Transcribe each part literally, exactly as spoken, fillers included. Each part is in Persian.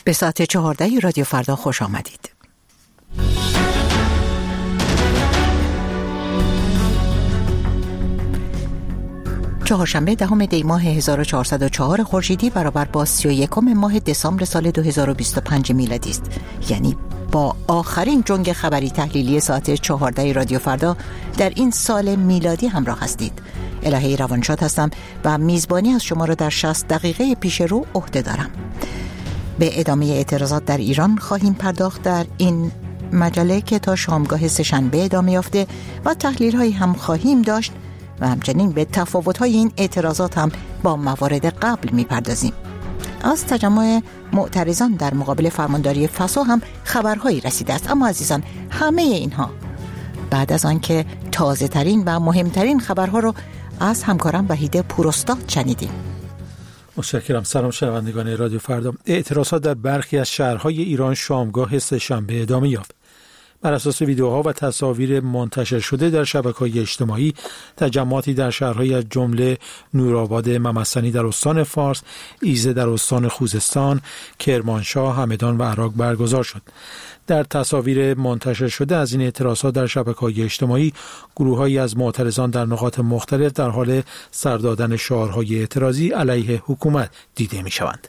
به ساعت چهارده رادیو فردا خوش آمدید. چهارشنبه دهم دی ماه هزار و چهارصد و چهار خورشیدی برابر با سی و یکم ماه دسامبر سال دو هزار و بیست و پنج میلادی است. یعنی با آخرین جنگ خبری تحلیلی ساعت چهارده رادیو فردا در این سال میلادی همراه هستید. الهی روانشاد هستم و میزبانی از شما را در شصت دقیقه پیش رو عهده دارم. به ادامه اعتراضات در ایران خواهیم پرداخت در این مجله که تا شامگاه سه‌شنبه ادامه یافته و تحلیل هایی هم خواهیم داشت و همچنین به تفاوت های این اعتراضات هم با موارد قبل میپردازیم. از تجمع معترضان در مقابل فرمانداری فسو هم خبرهایی رسیده است، اما عزیزان همه اینها بعد از آن که تازه ترین و مهمترین خبرها رو از همکارم وحید پوراستاد شنیدیم. متشکرم. سلام شنوندگان رادیو فردا. اعتراضات در برخی از شهرهای ایران شامگاه سه‌شنبه ادامه یافت. بر اساس ویدیوها و تصاویر منتشر شده در شبکه‌های اجتماعی، تجمعاتی در شهرهای از جمله نورآباد ممسنی در استان فارس، ایزه در استان خوزستان، کرمانشاه، همدان و عراق برگزار شد. در تصاویر منتشر شده از این اعتراضات در شبکه‌های اجتماعی، گروه‌هایی از معترضان در نقاط مختلف در حال سر دادن شعارهای اعتراضی علیه حکومت دیده می‌شوند.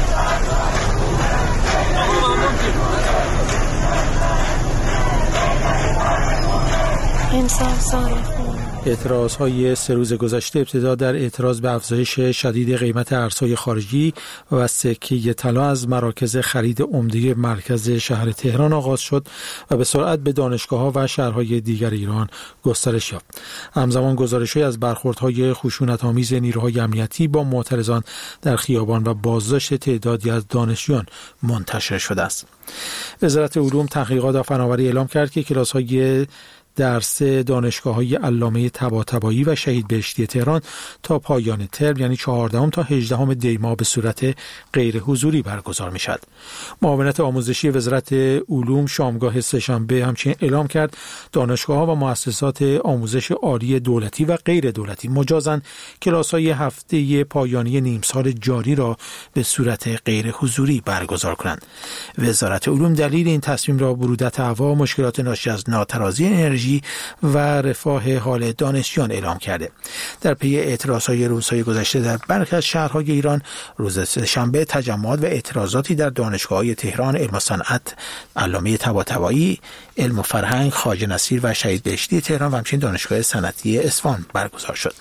اعتراض‌های سه روز گذشته ابتدا در اعتراض به افزایش شدید قیمت ارزهای خارجی و سکه طلا از مراکز خرید عمده مرکز شهر تهران آغاز شد و به سرعت به دانشگاه‌ها و شهرهای دیگر ایران گسترش یافت. همزمان گزارش‌هایی از برخوردهای خشونت‌آمیز نیروهای امنیتی با معترضان در خیابان و بازداشت تعدادی از دانشجویان منتشر شده است. وزارت علوم، تحقیقات و فناوری اعلام کرد که کلاس‌های درس دانشگاه‌های علامه طباطبایی و شهید بهشتی تهران تا پایان ترم یعنی چهاردهم تا هجدهم دی ماه به صورت غیر حضوری برگزار می‌شود. معاونت آموزشی وزارت علوم شامگاه سه‌شنبه همچنین اعلام کرد دانشگاه‌ها و مؤسسات آموزش عالی دولتی و غیر دولتی مجازاً کلاس‌های هفته پایانی نیم سال جاری را به صورت غیر حضوری برگزار کنند. وزارت علوم دلیل این تصمیم را برودت هوا، مشکلات ناشی از ناترازی انرژی و رفاه حال دانشجویان اعلام کرده. در پی اعتراضهای روزهای گذشته در برخی از شهرهای ایران، روز سه‌شنبه تجمعات و اعتراضاتی در دانشگاه‌های تهران، علم و صنعت، علامه طباطبایی، علم و فرهنگ، خواجه نصیر و شهید بهشتی تهران و همچنین دانشگاه صنعتی اصفهان برگزار شد.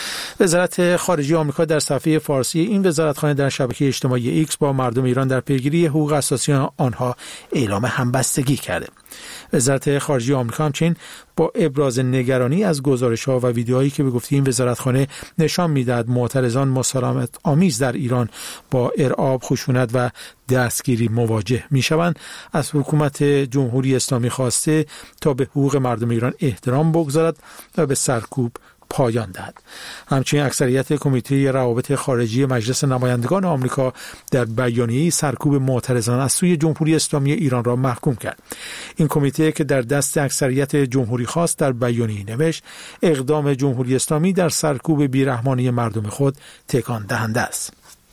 وزارت خارجه آمریکا در صفحه فارسی این وزارتخانه در شبکه اجتماعی ایکس با مردم ایران در پیگیری حقوق اساسی آنها اعلام همبستگی کرده. وزارت خارجه آمریکا همچنین با ابراز نگرانی از گزارش‌ها و ویدیوهایی که به گفته این وزارتخانه نشان می‌دهد معترضان مسالمت آمیز در ایران با ارعاب، خشونت و دستگیری مواجه می‌شوند، از حکومت جمهوری اسلامی خواسته تا به حقوق مردم ایران احترام بگذارد و به سرکوب پایان دهد. همچنین اکثریت کمیته روابط خارجی مجلس نمایندگان آمریکا در بیانیه‌ای سرکوب معترضان از سوی جمهوری اسلامی ایران را محکوم کرد. این کمیته که در دست اکثریت جمهوری خواست در بیانیه‌ای نوشت اقدام جمهوری اسلامی در سرکوب بیرحمانه مردم خود تکان دهنده است.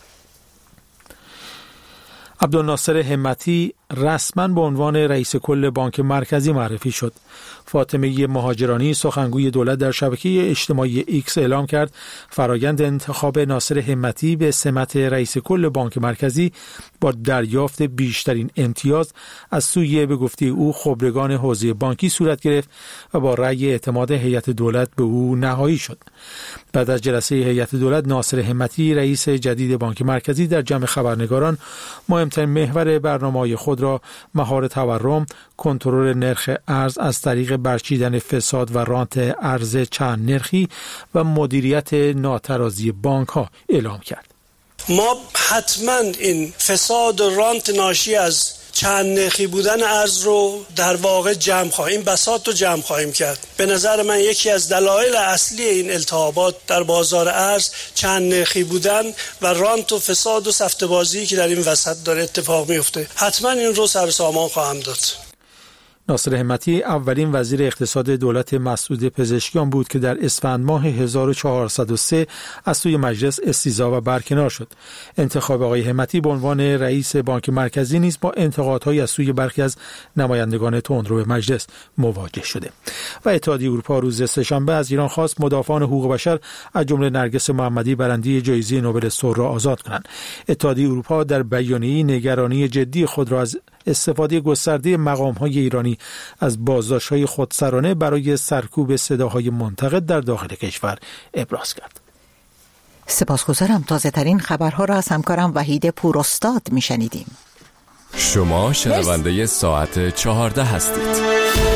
عبدالناصر همتی رسما به عنوان رئیس کل بانک مرکزی معرفی شد. فاطمه مهاجرانی سخنگوی دولت در شبکه اجتماعی ایکس اعلام کرد فرایند انتخاب ناصر همتی به سمت رئیس کل بانک مرکزی با دریافت بیشترین امتیاز از سوی به گفته او خبرگان حوزه بانکی صورت گرفت و با رأی اعتماد هیئت دولت به او نهایی شد. بعد از جلسه هیئت دولت، ناصر همتی رئیس جدید بانک مرکزی در جمع خبرنگاران مهمترین محور برنامه‌های خود را مهار تورم، کنترل نرخ ارز از طریق برچیدن فساد و رانت ارز چند نرخی و مدیریت ناترازی بانک ها اعلام کرد. ما حتما این فساد و رانت ناشی از چند نرخی بودن ارز رو در واقع جمع خواهیم، بساط رو جمع خواهیم کرد. به نظر من یکی از دلایل اصلی این التهابات در بازار ارز چند نرخی بودن و رانت و فساد و سفته‌بازی که در این وسط داره اتفاق میفته. حتما این رو سر سامان خواهم داد. ناصر همتی اولین وزیر اقتصاد دولت مسعود پزشکیان بود که در اسفند ماه هزار و چهارصد و سه از سوی مجلس استیضاح و برکنار شد. انتخاب آقای همتی به عنوان رئیس بانک مرکزی نیز با انتقادهای از سوی برخی از نمایندگان تندرو مجلس مواجه شده. و اتحادیه اروپا روز سه‌شنبه از ایران خواست مدافعان حقوق بشر از جمله نرگس محمدی برنده جایزه نوبل صلح را آزاد کنند. اتحادیه اروپا در بیانیه‌ای نگرانی جدی خود را از استفاده گسترده مقام‌های ایرانی از بازداشت‌های خودسرانه برای سرکوب صداهای منتقد در داخل کشور ابراز کرد. سپاسگزارم. تازه ترین خبرها را از همکارم وحید پوراستاد میشنیدیم. شما شنونده ساعت چهارده هستید.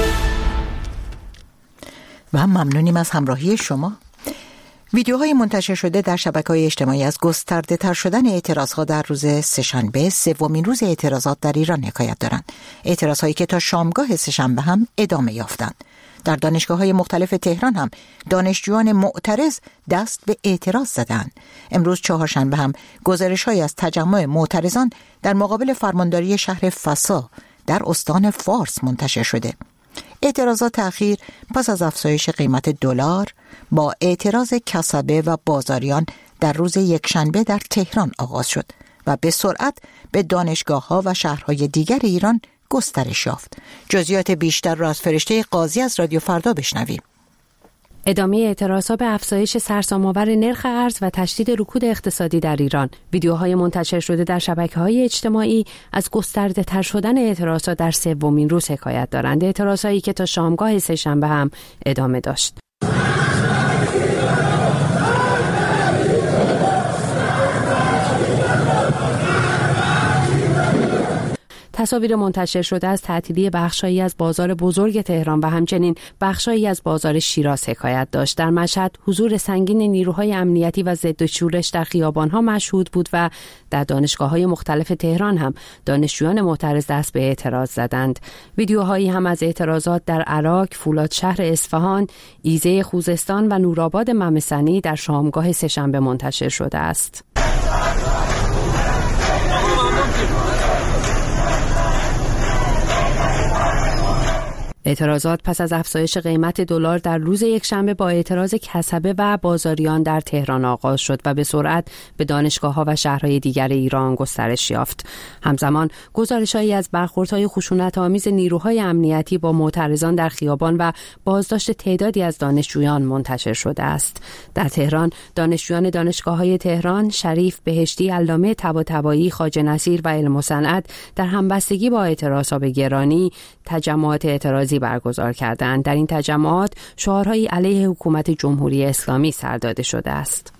و ممنونیم از همراهی شما. ویدیوهای منتشر شده در شبکه‌های اجتماعی از گسترده تر شدن اعتراضها در روز سه‌شنبه، سومین روز اعتراضات در ایران حکایت دارند. اعتراضهایی که تا شامگاه سه‌شنبه هم ادامه یافتند. در دانشگاه‌های مختلف تهران هم دانشجویان معترض دست به اعتراض زدند. امروز چهارشنبه هم گزارش‌هایی از تجمع معترضان در مقابل فرمانداری شهر فسا در استان فارس منتشر شده. اعتراضات اخیر پس از افزایش قیمت دلار با اعتراض کسبه و بازاریان در روز یکشنبه در تهران آغاز شد و به سرعت به دانشگاه‌ها و شهرهای دیگر ایران گسترش یافت. جزئیات بیشتر را از فرشته قاضی از رادیو فردا بشنویم. ادامه اعتراضها به افزایش سرسام‌آور نرخ ارز و تشدید رکود اقتصادی در ایران. ویدیوهای منتشر شده در شبکه‌های اجتماعی از گسترده تر شدن اعتراضات در سومین روز حکایت دارند. اعتراضهایی که تا شامگاه سه‌شنبه هم ادامه داشت. تصاویر منتشر شده از تعطیلی بخشایی از بازار بزرگ تهران و همچنین بخشایی از بازار شیراز حکایت داشت. در مشهد حضور سنگین نیروهای امنیتی و ضد شورش در خیابان‌ها مشهود بود و در دانشگاه‌های مختلف تهران هم دانشجویان معترض دست به اعتراض زدند. ویدیوهایی هم از اعتراضات در عراق، فولادشهر اصفهان، ایزه خوزستان و نورآباد ممسنی در شامگاه سه‌شنبه منتشر شده است. اعتراضات پس از افزایش قیمت دلار در روز یکشنبه با اعتراض کسبه و بازاریان در تهران آغاز شد و به سرعت به دانشگاه‌ها و شهرهای دیگر ایران گسترش یافت. همزمان گزارش‌هایی از برخوردهای خشونت‌آمیز نیروهای امنیتی با معترضان در خیابان و بازداشت تعدادی از دانشجویان منتشر شده است. در تهران دانشجویان دانشگاه‌های تهران، شریف، بهشتی، علامه طباطبایی، خواجه نصیر و علم و صنعت در همبستگی با اعتراضات به گرانی تجمعات اعتراضی برگزار کردند. در این تجمعات شعارهایی علیه حکومت جمهوری اسلامی سر داده شده است.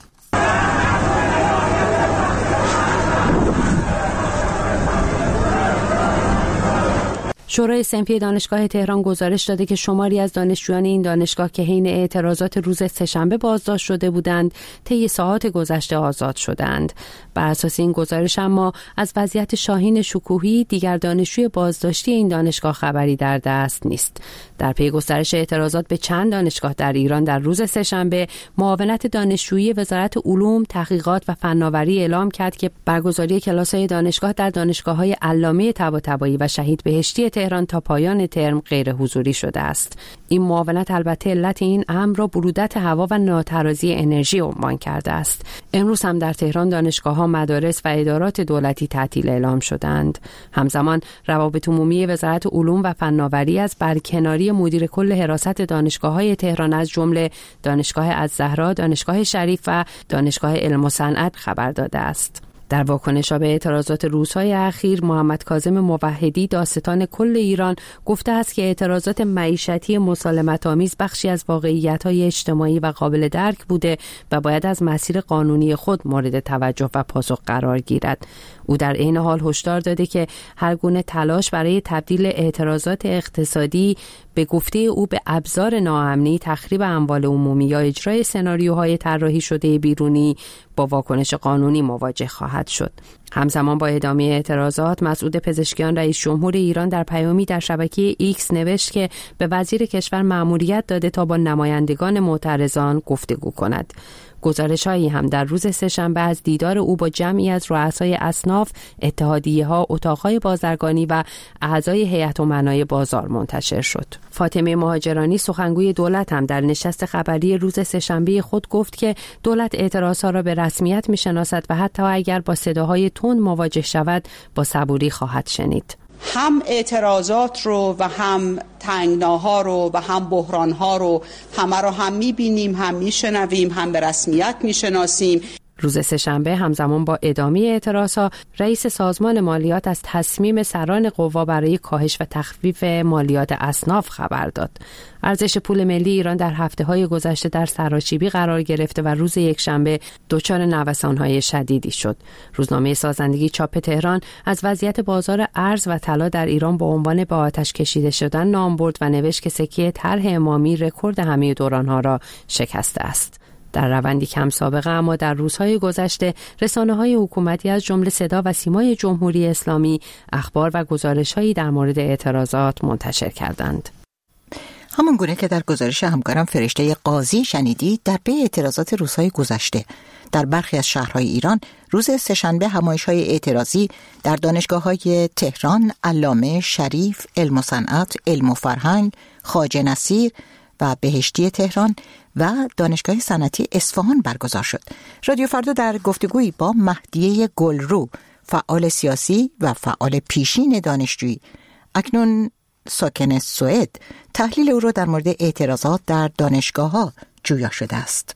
شورای صنفی دانشگاه تهران گزارش داده که شماری از دانشجویان این دانشگاه که حین اعتراضات روز سه‌شنبه بازداشت شده بودند، طی ساعات گذشته آزاد شدند. بر اساس این گزارش اما از وضعیت شاهین شکوهی، دیگر دانشجوی بازداشتی این دانشگاه خبری در دست نیست. در پی گسترش اعتراضات به چند دانشگاه در ایران در روز سه‌شنبه، معاونت دانشجویی وزارت علوم، تحقیقات و فناوری اعلام کرد که برگزاری کلاس‌های دانشگاه در دانشگاه‌های علامه طباطبایی و شهید بهشتی تهران تا پایان ترم غیر حضوری شده است. این معاونت البته علت این امر را برودت هوا و ناترازی انرژی عنوان کرده است. امروز هم در تهران دانشگاه‌ها، مدارس و ادارات دولتی تعطیل اعلام شدند. همزمان روابط عمومی وزارت علوم و فناوری از برکناری مدیر کل حراست دانشگاه‌های تهران از جمله دانشگاه الزهرا، دانشگاه شریف و دانشگاه علم و صنعت خبر داده است. در واکنش به اعتراضات روزهای اخیر، محمد کاظم موحدی داستان کل ایران گفته است که اعتراضات معیشتی مسالمت‌آمیز بخشی از واقعیت‌های اجتماعی و قابل درک بوده و باید از مسیر قانونی خود مورد توجه و پاسخ قرار گیرد. او در عین حال هشدار داده که هر گونه تلاش برای تبدیل اعتراضات اقتصادی به گفته او به ابزار ناامنی، تخریب اموال عمومی یا اجرای سناریوهای طراحی شده بیرونی با واکنش قانونی مواجه خواهد شد. همزمان با ادامه اعتراضات، مسعود پزشکیان رئیس جمهور ایران در پیامی در شبکه ایکس نوشت که به وزیر کشور مأموریت داده تا با نمایندگان معترضان گفتگو کند. گزارش‌هایی هم در روز سه‌شنبه از دیدار او با جمعی از رؤسای اصناف، اتحادیه‌ها، اتاق‌های بازرگانی و اعضای هیئت امنای بازار منتشر شد. فاطمه مهاجرانی سخنگوی دولت هم در نشست خبری روز سه‌شنبه خود گفت که دولت اعتراضها را به رسمیت می‌شناسد و حتی اگر با صداهای تند مواجه شود با صبوری خواهد شنید. هم اعتراضات رو و هم تنگناها رو و هم بحرانها رو همه رو هم می‌بینیم، هم می‌شنویم، هم به رسمیت می‌شناسیم. روز سه‌شنبه همزمان با ادامه اعتراضها، رئیس سازمان مالیات از تصمیم سران قوا برای کاهش و تخفیف مالیات اصناف خبر داد. ارزش پول ملی ایران در هفته‌های گذشته در سراشیبی قرار گرفته و روز یکشنبه دچار نوسان‌های شدیدی شد. روزنامه سازندگی چاپ تهران از وضعیت بازار ارز و طلا در ایران با عنوان به آتش کشیده شدن نام برد و نوشت که سکه طرح امامی رکورد همه دوران‌ها را شکسته است. در روندی کم سابقه اما در روزهای گذشته رسانه‌های حکومتی از جمله صدا و سیمای جمهوری اسلامی اخبار و گزارش‌هایی در مورد اعتراضات منتشر کردند. همون گونه که در گزارش همکارم فرشته قاضی شنیدید، در پی اعتراضات روزهای گذشته در برخی از شهرهای ایران روز سه‌شنبه همایش‌های اعتراضی در دانشگاه‌های تهران، علامه، شریف، علم و صنعت، علم و فرهنگ، خواجه نصیر و بهشتی تهران و دانشگاه صنعتی اصفهان برگزار شد. رادیو فردا در گفتگویی با مهدیه گلرو، فعال سیاسی و فعال پیشین دانشجویی، اکنون ساکن سوئد، تحلیل او را در مورد اعتراضات در دانشگاه‌ها جویا شده است.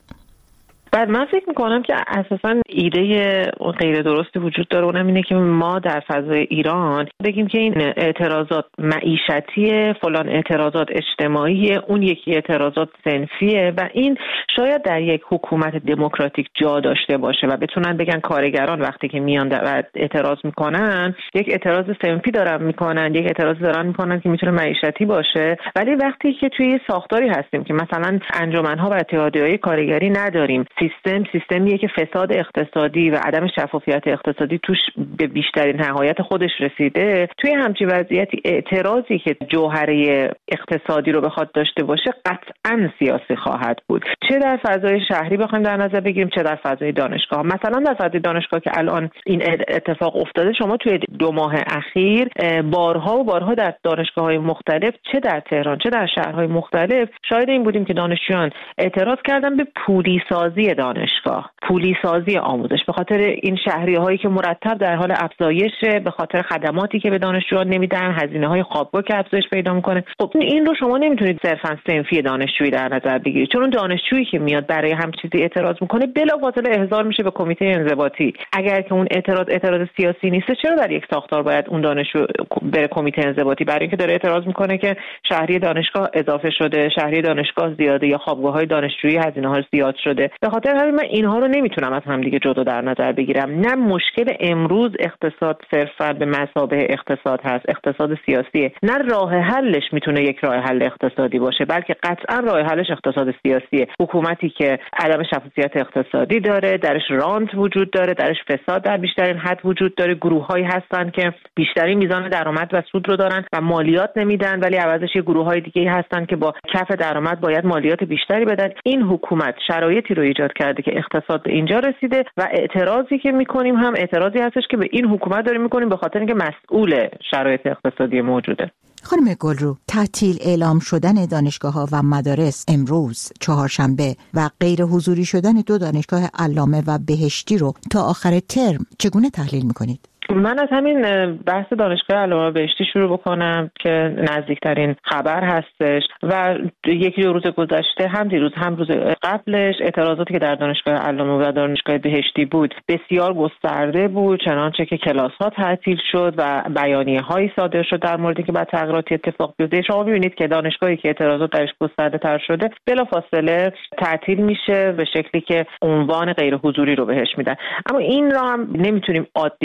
بعد من فکر میکنم که اساساً ایده غیر درستی وجود داره، اونم اینه که ما در فضای ایران بگیم که این اعتراضات معیشتی، فلان اعتراضات اجتماعی، اون یکی اعتراضات صنفیه و این شاید در یک حکومت دموکراتیک جا داشته باشه و بتونن بگن کارگران وقتی که میان و اعتراض میکنن یک اعتراض صنفی دارن میکنن، یک اعتراض دارن میکنن که میتونه معیشتی باشه، ولی وقتی که توی ساختاری هستیم که مثلا انجمن‌ها و اتحادیه‌های کارگری نداریم، سیستم سیستمیه که فساد اقتصادی و عدم شفافیت اقتصادی توش به بیشترین نهایت خودش رسیده، توی همچین وضعیتی اعتراضی که جوهره اقتصادی رو بخواد داشته باشه قطعاً سیاسی خواهد بود، چه در فضای شهری بخوایم در نظر بگیریم چه در فضای دانشگاه. مثلا در فضای دانشگاه که الان این اتفاق افتاده، شما توی دو ماه اخیر بارها و بارها در دانشگاه‌های مختلف چه در تهران چه در شهرهای مختلف شاهد این بودیم که دانشجویان اعتراض کردن به پولی سازی دانشگاه، پولی سازی آموزش، به خاطر این شهریه‌هایی که مرتب در حال افزایشه، به خاطر خدماتی که به دانشجویان نمیدن، هزینه‌های خوابگاه که افزایش پیدا میکنه. خب این رو شما نمیتونید صرفاً صنفی دانشجویی در نظر بگیرید، چون اون دانشجویی که میاد برای هم چیزی اعتراض میکنه بلافاصله احضار میشه به کمیته انضباطی. اگر که اون اعتراض اعتراض سیاسی نیست، چرا در یک ساختار باید اون دانشجو بره کمیته انضباطی؟ برای اینکه داره اعتراض میکنه که شهری دانشگاه اضافه شده، شهری دانشگاه زیاده یا خوابگاه‌های دانشجویی هزینه‌ها زیاد شده. به خاطر همین من اینها رو نمیتونم از همدیگه جدا در نظر بگیرم. نه مشکل امروز اقتصاد صرفاً به مثابه اقتصاد هست، اقتصاد سیاسیه، نه راه حلش میتونه یک راه حل اقتصادی باشه، بلکه قطعا راه حلش اقتصاد سیاسیه. حکومتی که عدم شفافیت اقتصادی داره، درش رانت وجود داره، درش فساد در بیشترین حد وجود داره، گروه‌هایی هستن که بیشترین میزان درآمد و سود رو دارن و مالیات نمیدن، ولی عوضش یه گروه‌های دیگه هستن که با کف درآمد باید مالیات بیشتری بدن. این حکومت شرایطی رو ایجاد کرده که اقتصاد به اینجا رسیده و اعتراضی که میکنیم هم اعتراضی هستش که به این حکومت داریم میکنیم به خاطر اینکه مسئول شرایط اقتصادی موجوده. خانم گلرو، تعطیل اعلام شدن دانشگاه‌ها و مدارس امروز چهارشنبه و غیر حضوری شدن دو دانشگاه علامه و بهشتی رو تا آخر ترم چگونه تحلیل میکنید؟ من از همین بحث دانشگاه علامه بهشتی شروع بکنم که نزدیکترین خبر هستش و یکی دو روز گذشته هم دیروز هم روز قبلش اعتراضاتی که در دانشگاه علامه و دانشگاه بهشتی بود بسیار گسترده بود، چنانچه که کلاس‌ها تعطیل شد و بیانیه‌هایی صادر شد در موردی که بعد تغییراتی اتفاق بیفته. شما می‌بینید که دانشگاهی که اعتراضات درش گسترده‌تر شده بلافاصله تعطیل میشه به شکلی که عنوان غیر حضوری رو بهش میدن. اما این را هم نمیتونیم عادی در نظر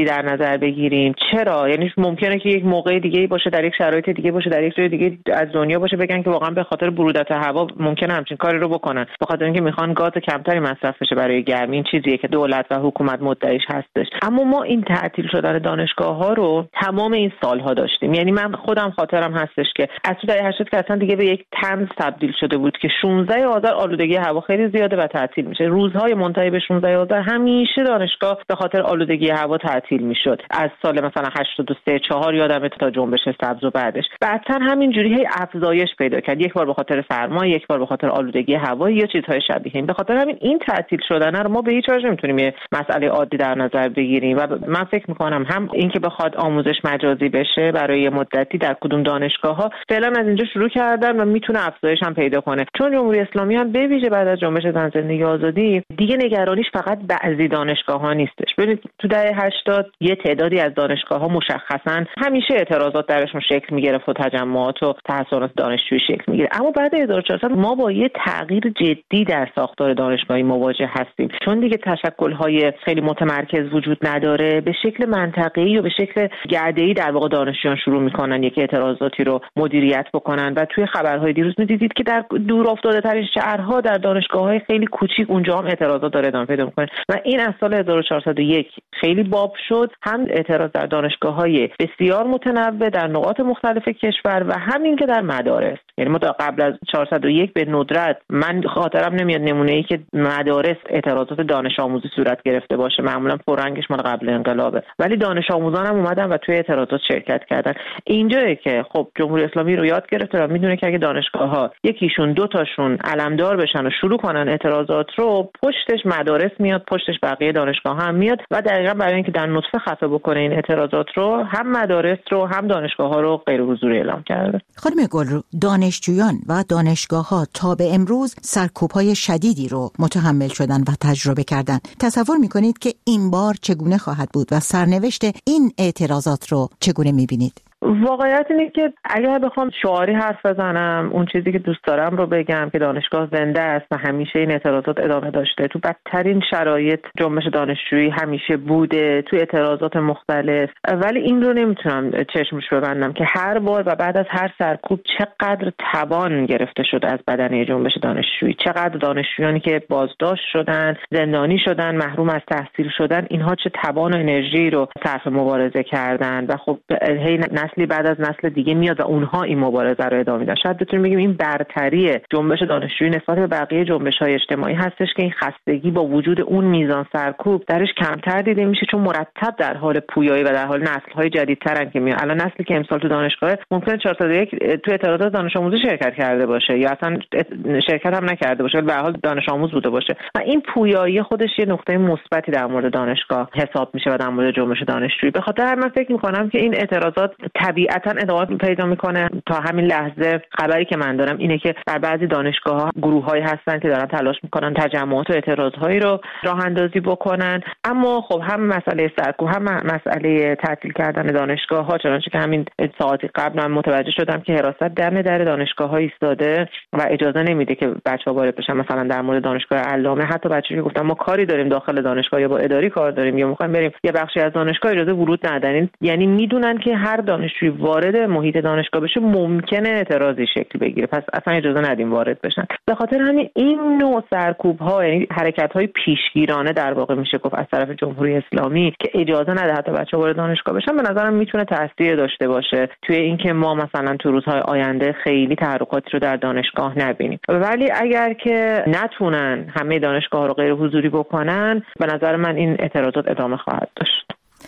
نظر بگیریم. چرا؟ یعنی ممکنه که یک موقع دیگه باشه، در یک شرایط دیگه باشه، در یک جای دیگه از دنیا باشه، بگن که واقعا به خاطر برودت هوا ممکنه همچین کاری رو بکنن، به خاطر اینکه میخوان گاز کمتری مصرف بشه برای گرمی. این چیزیه که دولت و حکومت مدعیش هستش. اما ما این تعطیل شدن دانشگاه‌ها رو تمام این سال‌ها داشتیم. یعنی من خودم خاطرم هستش که از تو دهه هشتاد که اصلا دیگه به یک طنز تبدیل شده بود که شانزده آذر آلودگی هوا خیلی زیاده و تعطیل میشه. روزهای منتهی به شانزده آذر همیشه دانشگاه به خاطر آلودگی هوا تعطیل میشد. از سال مثلا هشتاد و سه چهار یادمه تا جنبش سبز و بعدش. بعدتر همینجوری هی افزایش پیدا کرد. یک بار به خاطر سرما، یک بار به خاطر آلودگی هوا یا چیزهای شبیه این. به خاطر همین این تعطیل شدن رو ما به هیچ وجه نمیتونیم یه مسئله عادی در نظر بگیریم و من فکر میکنم هم این که بخواد آموزش مجازی بشه برای مدتی در کدوم دانشگاه‌ها فعلا از اینجا شروع کردن و میتونه افزایش هم پیدا کنه. چون جمهوری اسلامی هم به ویژه بعد از جنبش زن زندگی آزادی دیگه نگرانیش فقط بعضی دانشگاه‌ها نیستش. ببینید تو دهه هشتاد یه تعدادی از دانشگاه‌ها مشخصاً همیشه اعتراضات درشون شکل می‌گرفت و تجمعات و تحصیلات دانشجویی شکل می‌گیره. اما بعد هزار و چهارصد ما با یه تغییر جدی در ساختار دانشگاهی مواجه هستیم. چون دیگه تشکل‌های خیلی متمرکز وجود نداره، به شکل منطقه‌ای و به شکل گرده‌ای در واقع دانشجویان شروع می‌کنن یک اعتراضاتی رو مدیریت بکنن و توی خبرهای دیروز می‌دیدید که در دور افتاده‌ترین شهرها در دانشگاه‌های خیلی کوچیک اونجا هم اعتراضات داره ادامه پیدا می‌کنه و این از سال هزار و چهارصد و یک خیلی باب شد. هم اعتراض در دانشگاه‌های بسیار متنوع در نقاط مختلف کشور و همین که در مدارس. یعنی ما تا قبل از چهارصد و یک به ندرت من خاطرم نمیاد نمونه‌ای که مدارس اعتراضات دانش آموزی صورت گرفته باشه. معمولا پررنگش مال قبل انقلابه، ولی دانش آموزان هم اومدن و توی اعتراضات شرکت کردن. اینجایی که خب جمهوری اسلامی رو یاد گرفته و میدونه که اگه دانشگاه‌ها یکیشون دو تاشون علمدار بشن و شروع کنن اعتراضات رو، پشتش مدارس میاد، پشتش بقیه دانشگاه‌ها هم میاد و دقیقاً برای اینکه در نطفه خفه بکنه این اعتراضات رو، هم مدارس رو هم دانشگاه‌ها رو غیر حضوری اعلام کرده. خانم گلرو، دانشجویان و دانشگاه‌ها تا به امروز سرکوب‌های شدیدی رو متحمل شدن و تجربه کردن. تصور می‌کنید که این بار چگونه خواهد بود و سرنوشت این اعتراضات رو چگونه می‌بینید؟ واقعیت اینه که اگر بخوام شعاری حرف بزنم، اون چیزی که دوست دارم رو بگم که دانشگاه زنده است و همیشه این اعتراضات ادامه داشته. تو بدترین شرایط جنبش دانشجویی همیشه بوده، تو اعتراضات مختلف، ولی این رو نمیتونم چشمش ببندم که هر بار و بعد از هر سرکوب چقدر توان گرفته شده از بدنه جنبش دانشجویی، چقدر دانشجویانی که بازداشت شدن، زندانی شدن، محروم از تحصیل شدن، اینها چه توان و انرژی رو صرف مبارزه کردن و خب هی نسلی بعد از نسل دیگه میاد و اونها این مبارزه رو ادامه میدن. شاید بتونیم بگیم این برتری جنبش دانشجویی نسبت به بقیه جنبش‌های اجتماعی هستش که این خستگی با وجود اون میزان سرکوب درش کمتر دیده میشه، چون مرتب در حال پویایی و در حال نسل‌های جدیدترن که میاد. الان نسلی که امسال تو دانشگاه ممکنه چهارصد و یک تو اعتراضات دانش آموزی شرکت کرده باشه یا اصلا شرکت هم نکرده باشه، به هر حال دانش آموز بوده باشه و این پویایی خودش یه نقطه مثبتی در مورد دانشگاه حساب میشه و در مورد جنبش دانشجویی. به خاطر من فکر می‌کنم که این اعتراضات طبیعتاً ادامه پیدا میکنه. تا همین لحظه خبری که من دارم اینه که در بعضی دانشگاه‌ها گروه‌هایی هستن که دارن تلاش میکنن تجمعات و اعتراضهایی رو راه اندازی بکنن. اما خب هم مسئله سرکوب هم مسئله تعطیل کردن دانشگاه‌ها، چنانچه که همین ساعتی قبل من متوجه شدم که حراست دم در دانشگاه‌ها ایستاده و اجازه نمیده که بچه‌ها وارد بشن. مثلا در مورد دانشگاه علامه حتی بچه‌ها گفتن ما کاری داریم داخل دانشگاه یا با اداری کار داریم یا می‌خوایم بریم یه بخشی از دانشگاه اجازه ورود ندارین. یعنی میدونن که هر دانشجوی وارد محیط دانشگاه بشه ممکنه اعتراضی شکل بگیره، پس اصلا اجازه ندیم وارد بشن. به خاطر همین این نوع سرکوب‌ها، یعنی حرکت‌های پیشگیرانه در واقع میشه گفت از طرف جمهوری اسلامی که اجازه نده حتی بچه‌ها وارد دانشگاه بشن، به نظرم میتونه تاثیر داشته باشه توی اینکه ما مثلا تو روزهای آینده خیلی تحرکاتی رو در دانشگاه نبینیم. ولی اگر که نتونن همه دانشگاه‌ها رو غیر حضوری بکنن، به نظر من این اعتراضات ادامه خواهد داشت.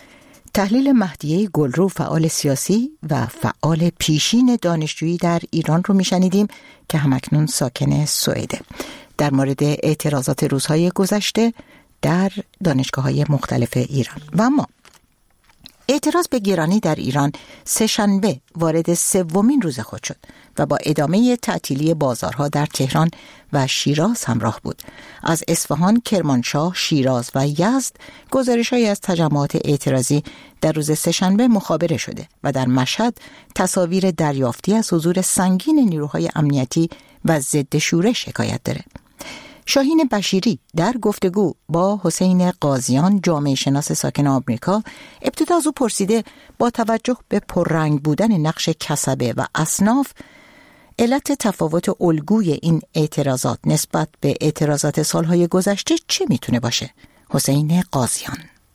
تحلیل مهدیه گلرو، فعال سیاسی و فعال پیشین دانشجویی در ایران رو میشنیدیم که همکنون ساکن سوئده، در مورد اعتراضات روزهای گذشته در دانشگاه‌های مختلف ایران. و اما اعتراض به گرانی در ایران سه‌شنبه وارد سومین روز خود شد و با ادامه تعطیلی بازارها در تهران و شیراز همراه بود. از اصفهان، کرمانشاه، شیراز و یزد گزارش‌هایی از تجمعات اعتراضی در روز سه‌شنبه مخابره شده و در مشهد تصاویر دریافتی از حضور سنگین نیروهای امنیتی و ضد شورش حکایت داره. شاهین بشیری در گفتگو با حسین قاضیان جامعه شناس ساکن آمریکا ابتدا از او پرسیده با توجه به پررنگ بودن نقش کسبه و اصناف علت تفاوت الگوی این اعتراضات نسبت به اعتراضات سالهای گذشته چه میتونه باشه؟ حسین قاضیان: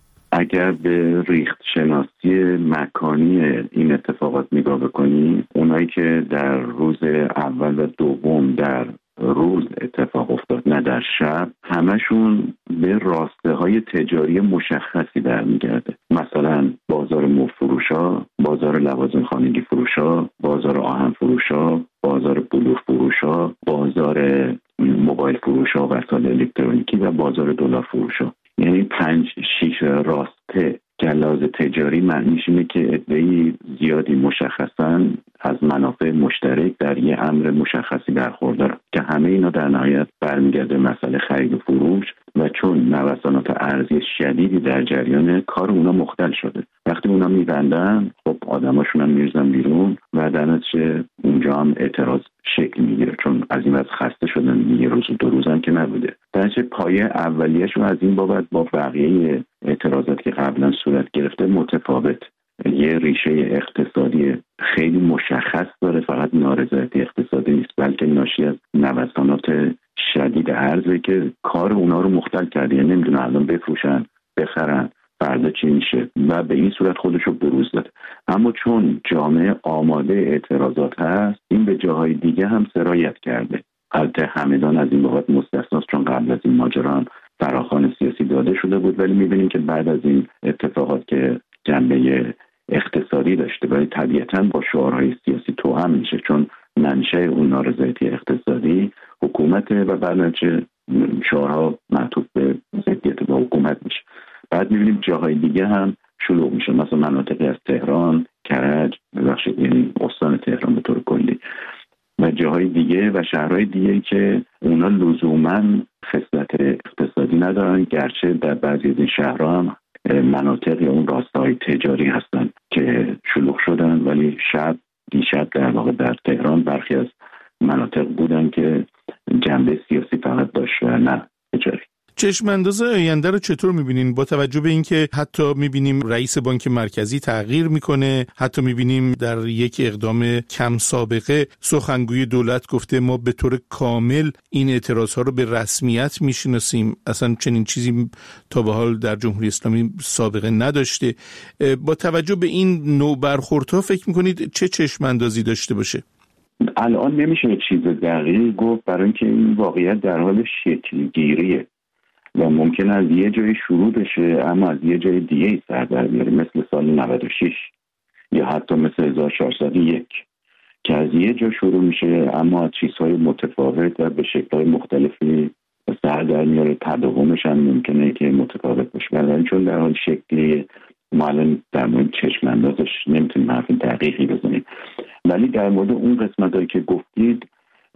اگر به ریخت شناسی مکانی این اتفاقات نگاه بکنیم، اونایی که در روز اول و دوم در روز اتفاق افتاد نه در شب، همشون به راسته های تجاری مشخصی برمیگرده. مثلا بازار مفروشا، بازار لوازم خانگی فروشا، بازار آهن فروشا، بازار بلور فروشا، بازار موبایل فروشا و وسایل الکترونیکی و بازار دلار فروشا. یعنی پنج شیش راسته که لحاظ تجاری معنیش اینه که عده‌ای زیادی مشخصاً از منافع مشترک در یه امر مشخصی برخوردارن که همه اینا در نهایت برمیگرده مسئله خرید و فروش و چون نوسانات ارزی شدیدی در جریان، کار اونا مختل شده. وقتی اونا میبندن، خب آدماشون هم میرزن بیرون و در نتیجه اونجا هم اعتراض شکل میگیره، چون از این وضع خسته شدن، یه روز و دو روزم که نبوده. در نتیجه پایه اولیه‌شون از این بابت با بقیه اعتراضات که قبلا صورت گرفته متفاوت. یه ریشه اقتصادی خیلی مشخص داره، فقط نارضایتی اقتصادی نیست، بلکه ناشی از نوسانات شدید ارزه که کار اونا رو مختل کرده. یعنی نمیدونه الان بفروشن، بخرن، فردا چی میشه و به این صورت خودش رو بروز داده. اما چون جامعه آماده اعتراضات هست، این به جاهای دیگه هم سرایت کرده. البته همدان از این بابت مستثناست، چون قبل از این ماجرا هم فراخوان سیاسی داده شده بود، ولی میبینیم که بعد از این اتفاقات که جنبه اقتصادی داشته ولی طبیعتاً با شعارهای سیاسی توأم میشه، چون منشأ اون نارضایتی اقتصادی حکومت و بعدنچه شعارها معطوف به ضدیت با حکومت میشه. بعد میبینیم جاهای دیگه هم شلوغ میشه، مثلا مناطقی از تهران، کرج، ببخشید یعنی استان تهران به طور کلی و جاهای دیگه و شهرهای دیگه که اونا لزوماً خصلت اقتصادی ندارن، گرچه در بعضی از این شهرها هم مناطق یا اون راستای تجاری هستن که شلوغ شدن، ولی شب دیشب در واقع در تهران برخی از مناطق بودن که جنبه سیاسی فقط داشت و نه تجاری. چشم انداز آینده رو چطور می‌بینین با توجه به اینکه حتی می‌بینیم رئیس بانک مرکزی تغییر می‌کنه، حتی می‌بینیم در یک اقدام کم سابقه سخنگوی دولت گفته ما به طور کامل این اعتراض‌ها رو به رسمیت می‌شناسیم، اصلا چنین چیزی تا به حال در جمهوری اسلامی سابقه نداشته. با توجه به این نوع برخوردها فکر می‌کنید چه چشم اندازی داشته باشه؟ الان نمیشه چیز دقیقی گفت، برای اینکه این واقعیت در حال شکل‌گیریه و ممکن از یه جای شروع بشه اما از یه جای دیگه سر در بیاره، مثل سال نود و شش یا حتی مثل هزار و چهارصد و یک که از یه جا شروع میشه اما از چیزهای متفاوت و به شکل‌های مختلفی سر در میاره. تداومش هم ممکنه که متفاوت باشه، ولی چون در حال شکلی ما الان در مورد چشم اندازش نمیتونیم حرف دقیقی بزنیم. ولی در مورد اون قسمتایی که گفتید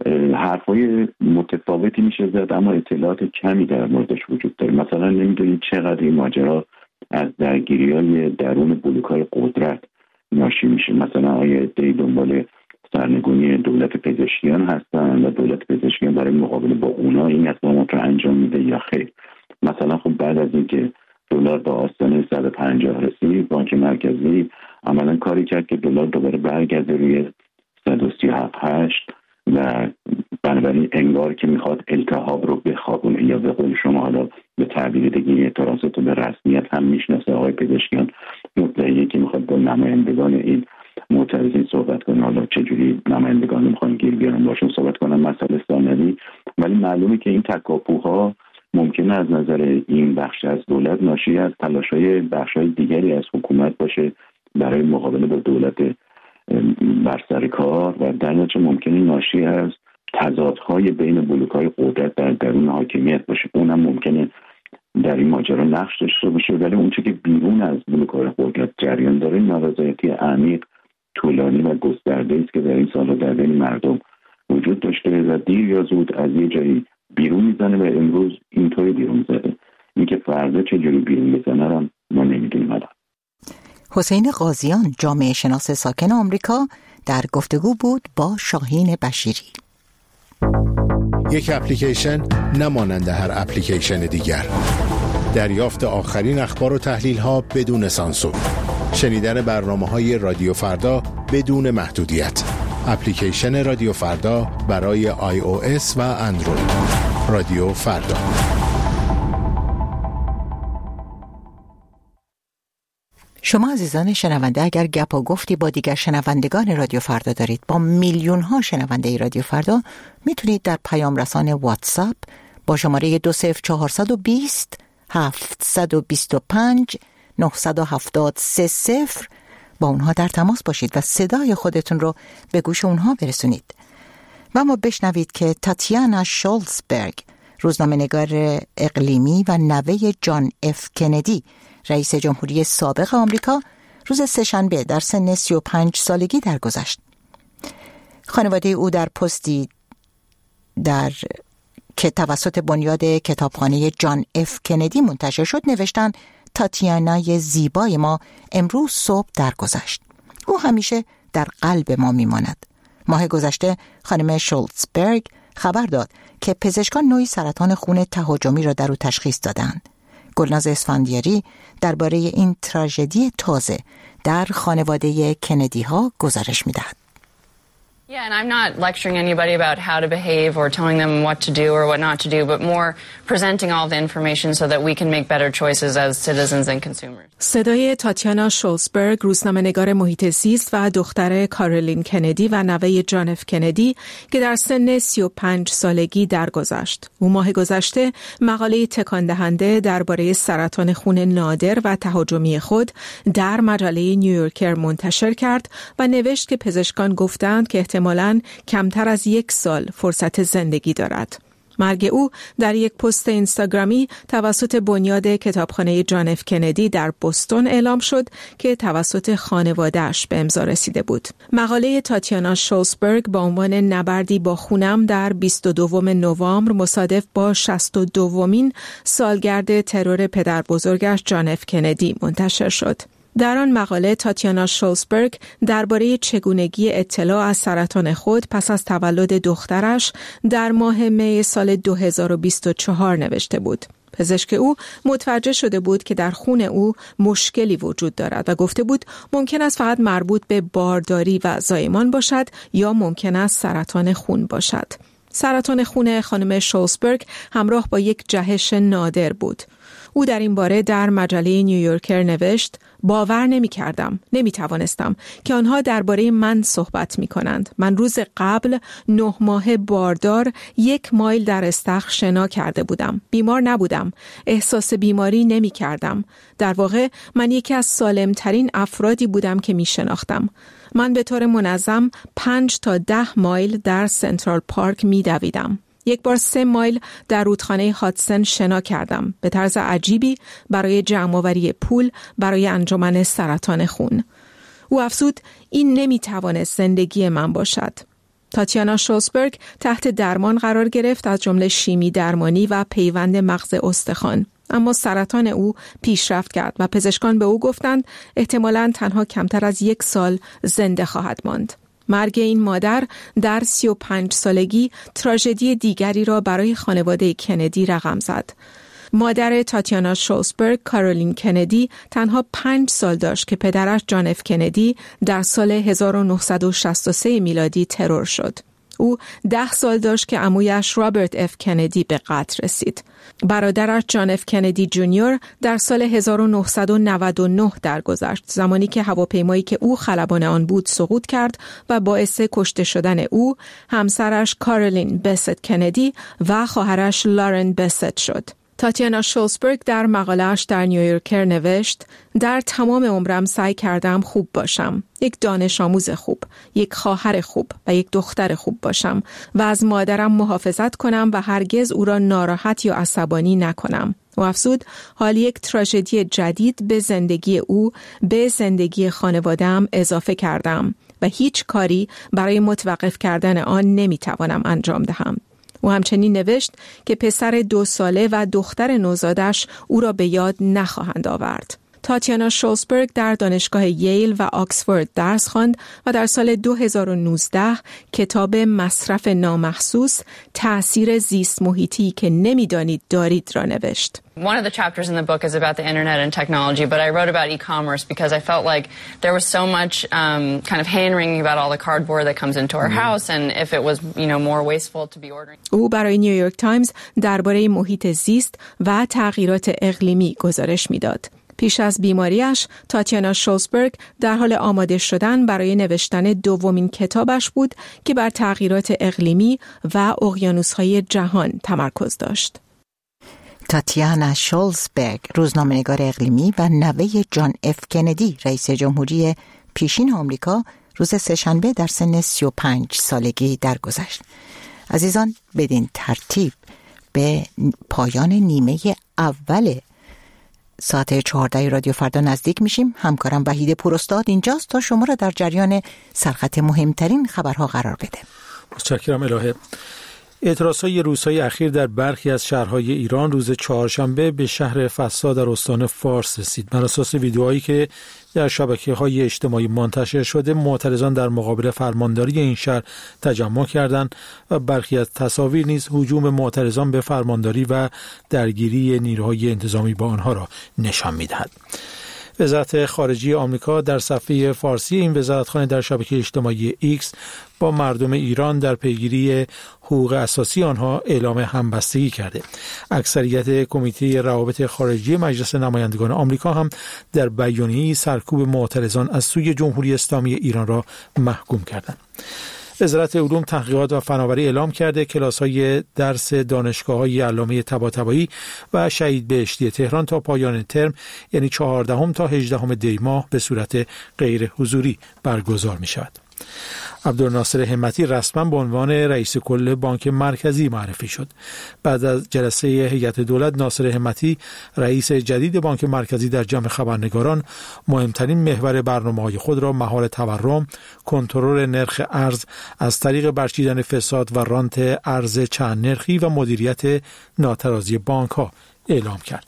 حرفای متفاوتی میشه زد، اما اطلاعات کمی در موردش وجود داره. مثلا نمیدونید چقدر این ماجرا از درگیری‌های درون بلوک‌های قدرت ناشی میشه. مثلا آیا عده‌ای دنبال سرنگونی دولت پزشکیان هستن و دولت پزشکیان برای مقابله با اونا این اقدامات رو انجام میده یا خیر. مثلا خب بعد از اینکه دلار با آستانه صد و پنجاه رسید، بانک مرکزی عملاً کاری کرد که دلار دوباره برگرده روی صد و سی و هفت هشت و بنابراین انگار که میخواد التهاب رو بخوابونه، یا به قول شما حالا به تعبیر دیگه اعتراضات رو به رسمیت هم میشناسه. آقای پزشکیان مدعیه که میخواد با نمایندگان این معترضین صحبت کنه، حالا چجوری نمایندگان میخوان گیر بیارن باشون صحبت کنن مسئله ثانوی، ولی معلومه که این تکاپوها ممکنه از نظر این بخش از دولت ناشی از تلاش‌های بخش‌های دیگری از حکومت باشه برای مقابله با دولت بر سر کار و در نتیجه ممکنه ناشی از تضادهای بین بلوک‌های قدرت در درون حاکمیت باشه. اونم ممکنه در این ماجرا نقش داشته باشه، ولی اون چیزی که بیرون از بلوک‌های قدرت جریان داره نارضایتی عمیق، طولانی و گسترده است که در این سال‌ها در بین مردم وجود داشته و دیر یا زود از یه جایی بیرون میزنه و امروز اینطوری بیرون زده. اینکه فردا چجوری بیرون میزنه رو ما نمیدونیم. حسین قاضیان جامعه شناس ساکن آمریکا در گفتگو بود با شاهین بشیری. یک اپلیکیشن نمانند هر اپلیکیشن دیگر. دریافت آخرین اخبار و تحلیل ها بدون سانسور. شنیدن برنامه‌های رادیو فردا بدون محدودیت. اپلیکیشن رادیو فردا برای آی او اس و اندروید. رادیو فردا. شما عزیزان شنونده اگر گپ و گفتی با دیگر شنوندگان رادیو فردا دارید، با میلیون ها شنونده رادیو فردا، میتونید در پیام رسان واتساپ با شماره دو صفر چهارصد و بیست هفتصد و بیست و پنج نهصد و هفتاد سه صفر با اونها در تماس باشید و صدای خودتون رو به گوش اونها برسونید. و ما بشنوید که تاتیانا شولزبرگ، روزنامه‌نگار اقلیمی و نوه جان اف کندی، رئیس جمهوری سابق آمریکا، روز سه‌شنبه در سن سی و پنج سالگی درگذشت. خانواده او در پستی در که توسط بنیاد کتابخانه جان اف کندی منتشر شد نوشتن تاتیانای زیبای ما امروز صبح درگذشت. او همیشه در قلب ما میماند. ماه گذشته خانم شولزبرگ خبر داد که پزشکان نوعی سرطان خون تهاجمی را در او تشخیص دادند. گلناز اسفندیاری درباره این تراژدی تازه در خانواده کندی ها گزارش می‌دهد. Yeah, and I'm not lecturing anybody about how to behave or telling them what to do or what not to do, but more presenting all the information so that we can make better choices as citizens and consumers. صدای تاتیانا شولزبرگ، روزنامه‌نگار محیط زیست و دختر کارولین کندی و نوه جان اف کندی که در سن سی و پنج سالگی درگذشت. او ماه گذشته مقاله تکان دهنده درباره سرطان خون نادر و تهاجمی خود در مجله نیویورکر منتشر کرد و نوشت که پزشکان گفتند که احتمالاً کمتر از یک سال فرصت زندگی دارد. مرگ او در یک پست اینستاگرامی توسط بنیاد کتابخانه جان اف کندی در بوستون اعلام شد که توسط خانواده‌اش به امضا رسیده بود. مقاله تاتیانا شولزبرگ با عنوان نبردی با خونم در بیست و دوم نوامبر مصادف با شصت و دومین سالگرد ترور پدر بزرگش جان اف کندی منتشر شد. در آن مقاله تاتیانا شولزبرگ درباره چگونگی اطلاع از سرطان خود پس از تولد دخترش در ماه می سال دو هزار و بیست و چهار نوشته بود. پزشک او متوجه شده بود که در خون او مشکلی وجود دارد و گفته بود ممکن است فقط مربوط به بارداری و زایمان باشد یا ممکن است سرطان خون باشد. سرطان خون خانم شولزبرگ همراه با یک جهش نادر بود. او در این باره در مجله نیویورکر نوشت: باور نمی کردم، نمی توانستم که آنها درباره من صحبت می کنند. من روز قبل نه ماه باردار یک مایل در استخر شنا کرده بودم. بیمار نبودم. احساس بیماری نمی کردم. در واقع من یکی از سالم ترین افرادی بودم که می شناختم. من به طور منظم پنج تا ده مایل در سنترال پارک می دویدم. یک بار سه مایل در رودخانه هاتسن شنا کردم به طرز عجیبی برای جمع‌آوری پول برای انجمن سرطان خون. او افزود این نمیتوانست زندگی من باشد. تاتیانا شولزبرگ تحت درمان قرار گرفت، از جمله شیمی درمانی و پیوند مغز استخوان. اما سرطان او پیشرفت کرد و پزشکان به او گفتند احتمالاً تنها کمتر از یک سال زنده خواهد ماند. مرگ این مادر در سی و پنج سالگی تراژدی دیگری را برای خانواده کندی رقم زد. مادر تاتیانا شولزبرگ، کارولین کندی، تنها پنج سال داشت که پدرش جان اف کندی در سال هزار و نهصد و شصت و سه میلادی ترور شد. او ده سال داشت که عمویش رابرت اف کندی به قتل رسید. برادرش جان اف کندی جونیور در سال هزار و نهصد و نود و نه درگذشت، زمانی که هواپیمایی که او خلبان آن بود سقوط کرد و باعث کشته شدن او، همسرش کارولین بست کندی و خواهرش لارن بست شد. تاتیانا شولزبرگ در مقاله‌اش در نیویورکر نوشت: در تمام عمرم سعی کردم خوب باشم، یک دانش آموز خوب، یک خواهر خوب و یک دختر خوب باشم و از مادرم محافظت کنم و هرگز او را ناراحت یا عصبانی نکنم. و افزود حال یک تراژدی جدید به زندگی او، به زندگی خانواده‌ام اضافه کردم و هیچ کاری برای متوقف کردن آن نمیتوانم انجام دهم. او همچنین نوشت که پسر دو ساله و دختر نوزادش او را به یاد نخواهند آورد. تاتیانا شولزبرگ در دانشگاه ییل و آکسفورد درس خواند و در سال دو هزار و نوزده کتاب مصرف نامحسوس، تأثیر زیست محیطی که نمی‌دانید دارید را نوشت. One of the chapters in the book is about the internet and technology, but I wrote about e-commerce because I felt like there was so much um, kind of hand-wringing about all the cardboard that comes into our house, and if it was, you know, more wasteful to be ordering. او برای نیویورک تایمز درباره محیط زیست و تغییرات اقلیمی گزارش میداد. پیش از بیماریش، تاتیانا شولزبرگ در حال آماده شدن برای نوشتن دومین کتابش بود که بر تغییرات اقلیمی و اقیانوس‌های جهان تمرکز داشت. تاتیانا شولزبرگ، روزنامه‌نگار اقلیمی و نوه جان اف کندی، رئیس جمهوری پیشین آمریکا، روز سه‌شنبه در سن سی و پنج سالگی درگذشت. عزیزان، بدین ترتیب به پایان نیمه اول ساعت چهارده رادیو فردا نزدیک میشیم. همکارم وحید پوراستاد اینجاست تا شما را در جریان سرخط مهمترین خبرها قرار بده. متشکرم الهه. اعتراضهای روزهای اخیر در برخی از شهرهای ایران روز چهارشنبه به شهر فسا در استان فارس رسید. بر اساس ویدیوهایی که در شبکه‌های اجتماعی منتشر شده، معترضان در مقابل فرمانداری این شهر تجمع کردند و برخی از تصاویر نیز هجوم معترضان به فرمانداری و درگیری نیروهای انتظامی با آنها را نشان می‌دهد. وزارت خارجه آمریکا در صفحه فارسی این وزارتخانه در شبکه اجتماعی ایکس با مردم ایران در پیگیری حقوق اساسی آنها اعلام همبستگی کرده. اکثریت کمیته روابط خارجی مجلس نمایندگان آمریکا هم در بیانیه‌ای سرکوب معترضان از سوی جمهوری اسلامی ایران را محکوم کردند. وزارت علوم، تحقیقات و فناوری اعلام کرده کلاس‌های درس دانشگاه‌های علامه طباطبایی و شهید بهشتی تهران تا پایان ترم، یعنی چهاردهم تا هجدهم دی ماه، به صورت غیر حضوری برگزار می‌شود. عبدالناصر همتی رسما به عنوان رئیس کل بانک مرکزی معرفی شد. بعد از جلسه هیئت دولت، ناصر همتی، رئیس جدید بانک مرکزی، در جمع خبرنگاران مهمترین محور برنامه‌های خود را مهار تورم، کنترل نرخ ارز از طریق برچیدن فساد و رانت ارز چند نرخی و مدیریت ناترازی بانک‌ها اعلام کرد.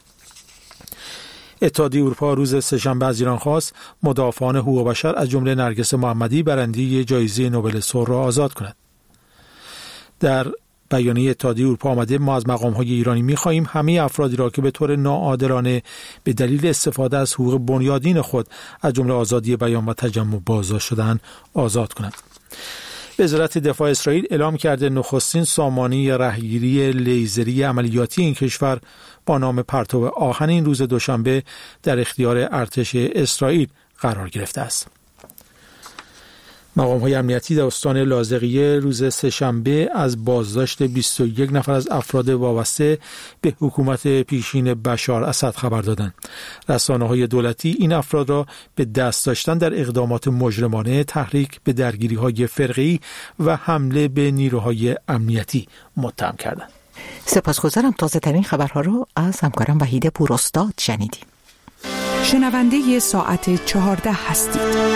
اتحادیه اروپا روز سه‌شنبه از ایران خواست مدافعان حقوق بشر از جمله نرگس محمدی، برنده جایزه نوبل صلح، را آزاد کند. در بیانیه اتحادیه اروپا آمده: ما از مقام‌های ایرانی می‌خواهیم همه افرادی را که به طور ناعادلانه به دلیل استفاده از حقوق بنیادین خود از جمله آزادی بیان و تجمع بازداشت شدند آزاد کنند. وزارت دفاع اسرائیل اعلام کرده نخستین سامانه رهگیری لیزری عملیاتی این کشور با نام پرتو آهن روز دوشنبه در اختیار ارتش اسرائیل قرار گرفته است. مقام‌های امنیتی در استان لاذقیه روز سه‌شنبه از بازداشت بیست و یک نفر از افراد وابسته به حکومت پیشین بشار اسد خبر دادند. رسانه‌های دولتی این افراد را به دست داشتن در اقدامات مجرمانه، تحریک به درگیری‌های فرقه‌ای و حمله به نیروهای امنیتی متهم کردند. سپاسگزارم. تازه ترین خبرها رو از همکارم وحید پوراستاد شنیدیم. شنونده ساعت چهارده هستید.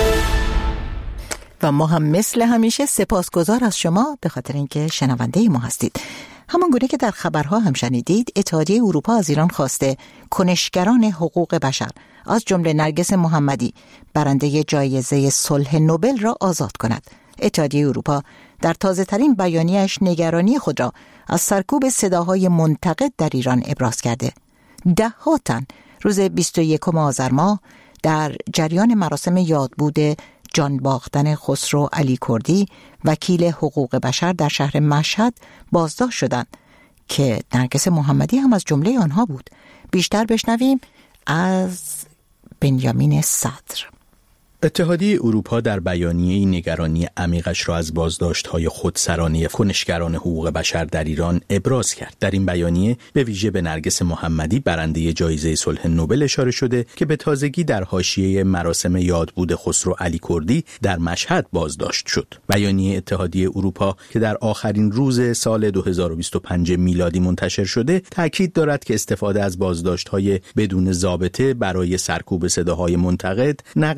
و ما هم مثل همیشه سپاسگزار از شما به خاطر اینکه شنونده ما هستید. همان گونه که در خبرها هم شنیدید، اتحادیه اروپا از ایران خواسته کنشگران حقوق بشر از جمله نرگس محمدی، برنده جایزه صلح نوبل، را آزاد کند. اتحادیه اروپا در تازه ترین بیانیه‌اش نگرانی خود را از سرکوب صداهای منتقد در ایران ابراز کرده. ده ها تن روز بیست و یکم آذر ماه در جریان مراسم یادبود جان باختن خسرو علی کردی، وکیل حقوق بشر در شهر مشهد، بازداشت شدند که نرگس محمدی هم از جمله آنها بود. بیشتر بشنویم از بنیامین صدر. اتحادیه اروپا در بیانیه‌ای نگرانی عمیقش را از بازداشت‌های خودسرانه کنشگران حقوق بشر در ایران ابراز کرد. در این بیانیه به ویژه به نرگس محمدی، برنده جایزه صلح نوبل، اشاره شده که به تازگی در حاشیه مراسم یادبود خسرو علی کردی در مشهد بازداشت شد. بیانیه اتحادیه اروپا که در آخرین روز سال دو هزار و بیست و پنج میلادی منتشر شده، تاکید دارد که استفاده از بازداشت‌های بدون ضابطه برای سرکوب صداهای منتقد، نقض تعهد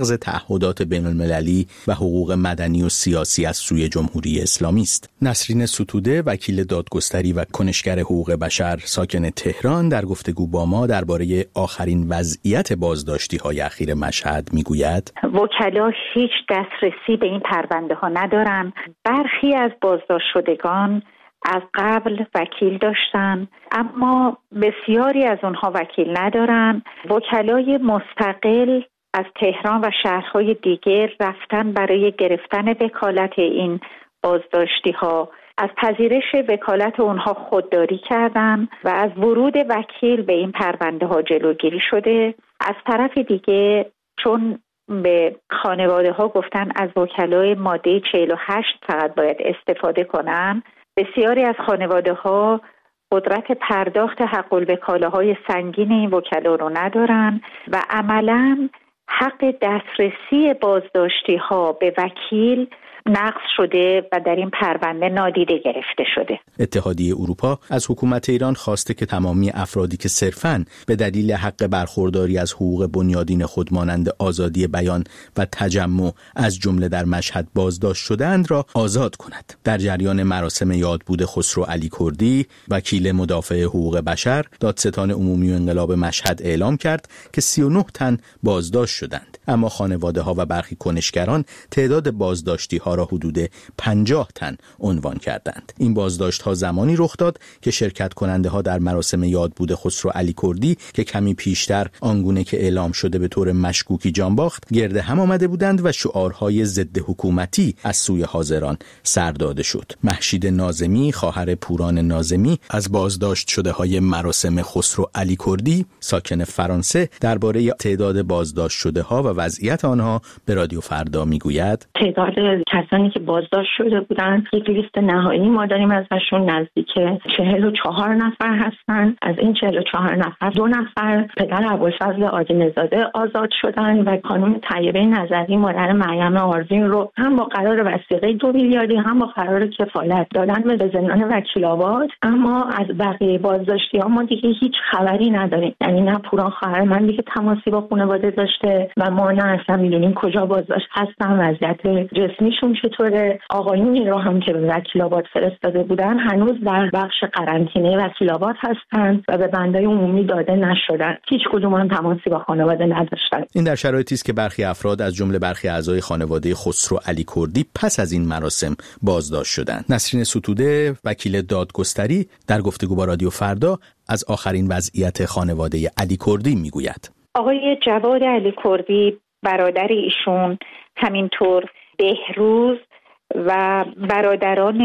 تعهدات بین المللی و حقوق مدنی و سیاسی از سوی جمهوری اسلامی است. نسرین ستوده، وکیل دادگستری و کنشگر حقوق بشر ساکن تهران، در گفتگو با ما درباره آخرین وضعیت بازداشتی‌های اخیر مشهد میگوید: وکلا هیچ دسترسی به این پرونده ها ندارن. برخی از بازداشت شدگان از قبل وکیل داشتن، اما بسیاری از اونها وکیل ندارن. وکلای مستقل از تهران و شهرهای دیگر رفتن برای گرفتن وکالت این بازداشتی ها، از پذیرش وکالت اونها خودداری کردن و از ورود وکیل به این پرونده ها جلوگیری شده. از طرف دیگه چون به خانواده ها گفتن از وکلای ماده چهل و هشت فقط باید استفاده کنن، بسیاری از خانواده ها قدرت پرداخت حق الوکاله های سنگین این وکلا رو ندارن و عملاً حق دسترسی بازداشتی ها به وکیل نقض شده و در این پرونده نادیده گرفته شده. اتحادیه اروپا از حکومت ایران خواسته که تمامی افرادی که صرفاً به دلیل حق برخورداری از حقوق بنیادین خود مانند آزادی بیان و تجمع از جمله در مشهد بازداشت شده‌اند را آزاد کند. در جریان مراسم یادبود خسرو علی کردی، وکیل مدافع حقوق بشر دادستان عمومی انقلاب مشهد اعلام کرد که سی و نه تن بازداشت شدند، اما خانواده‌ها و برخی کنشگران تعداد بازداشتی‌ها را حدود پنجاه تن عنوان کردند. این بازداشت ها زمانی رخ داد که شرکت کننده ها در مراسم یادبود خسرو علی کردی که کمی پیشتر آنگونه که اعلام شده به طور مشکوکی جان باخت گرد هم آمده بودند و شعارهای ضد حکومتی از سوی حاضران سر داده شد. مهشید ناظمی، خواهر پوران ناظمی از بازداشت شده های مراسم خسرو علی کردی ساکن فرانسه، درباره تعداد بازداشت شده ها و وضعیت آنها به رادیو فردا میگوید: تعداد کسانی که بازداشت شده بودند یک لیست نهایی ما داریم ازشون، نزدیک چهل و چهار نفر هستن. از این چهل و چهار نفر دو نفر پدر ابوالفضل عادی‌نژاده آزاد شدن و خانم طیبه نظری مادر مریم آروین رو هم با قرار وثیقه دو میلیاردی هم با قرار کفالت دادن به زندان وکیل‌آباد. اما از بقیه بازداشتی ها ما دیگه هیچ خبری نداریم، یعنی نه پوران خواهر من دیگه تماسی با خانواده داشته و ما نه اصلا میدونیم کجا بازداشت هستن، وضعیت جسمیشون چطوره. آقایونی رو هم که به وکیل‌آباد فرستاده بودن هنوز در بخش قرنطینه وکیل‌آباد هستند و به بندای عمومی داده نشدن. هیچ کدوم هم تماسی با خانواده نداشتن. این در شرایطی است که برخی افراد از جمله برخی اعضای خانواده خسرو علی کردی پس از این مراسم بازداشت شدند. نسرین ستوده، وکیل دادگستری، در گفتگو با رادیو فردا از آخرین وضعیت خانواده علی کردی میگوید: آقای جواد علی کردی، برادر ایشون، همینطور بهروز و برادران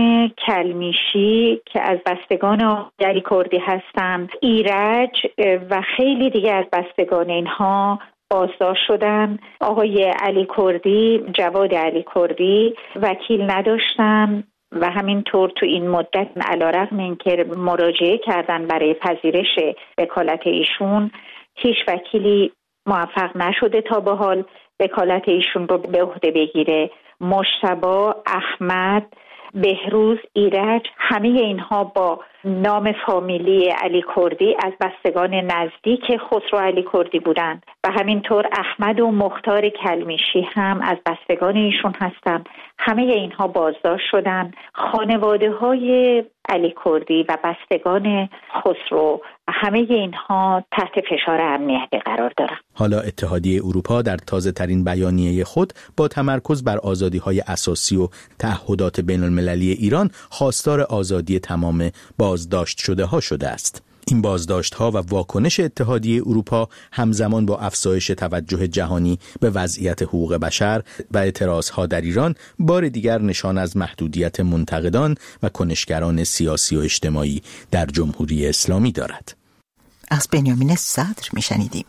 کلمیشی که از بستگان علی کردی هستند، ایرج و خیلی دیگه از بستگان اینها بازداشت شدن. آقای علی کردی، جواد علی کردی، وکیل نداشتن و همینطور تو این مدت علیرغم اینکه مراجعه کردن برای پذیرش وکالت ایشون، هیچ وکیلی موفق نشده تا به حال وکالت ایشون رو به عهده بگیره. مجتبی، احمد، بهروز، ایرج، همه اینها با نام فامیلی علی کردی از بستگان نزدیک خسرو علی کردی بودند و همینطور احمد و مختار کلمیشی هم از بستگان ایشون هستند. همه اینها بازداشت شدند. خانواده های علی کردی و بستگان خسرو همه اینها تحت فشار امنیتی قرار دارند. حالا اتحادیه اروپا در تازه ترین بیانیه خود با تمرکز بر آزادی های اساسی و تعهدات بین المللی ایران خواستار آزادی تمام بازداشت شده ها شده است. این بازداشت ها و واکنش اتحادیه اروپا همزمان با افزایش توجه جهانی به وضعیت حقوق بشر و اعتراض ها در ایران بار دیگر نشان از محدودیت منتقدان و کنشگران سیاسی و اجتماعی در جمهوری اسلامی دارد. از بنیامین صدر میشنیدیم.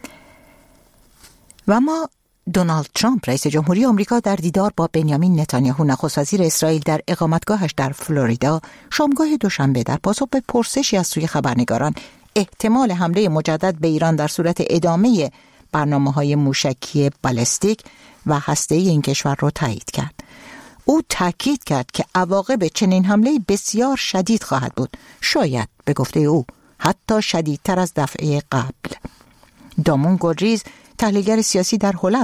و ما دونالد ترامپ رئیس جمهوری آمریکا در دیدار با بنیامین نتانیاهو نخست وزیر اسرائیل در اقامتگاهش در فلوریدا شامگاه دوشنبه در پاسخ به پرسشی از سوی خبرنگاران احتمال حمله مجدد به ایران در صورت ادامه برنامه‌های موشکی بالستیک و هسته‌ای این کشور را تایید کرد. او تاکید کرد که عواقب چنین حمله بسیار شدید خواهد بود، شاید به گفته او حتی شدیدتر از دفعه قبل. دامون گلریز، تحلیلگر سیاسی در هلند،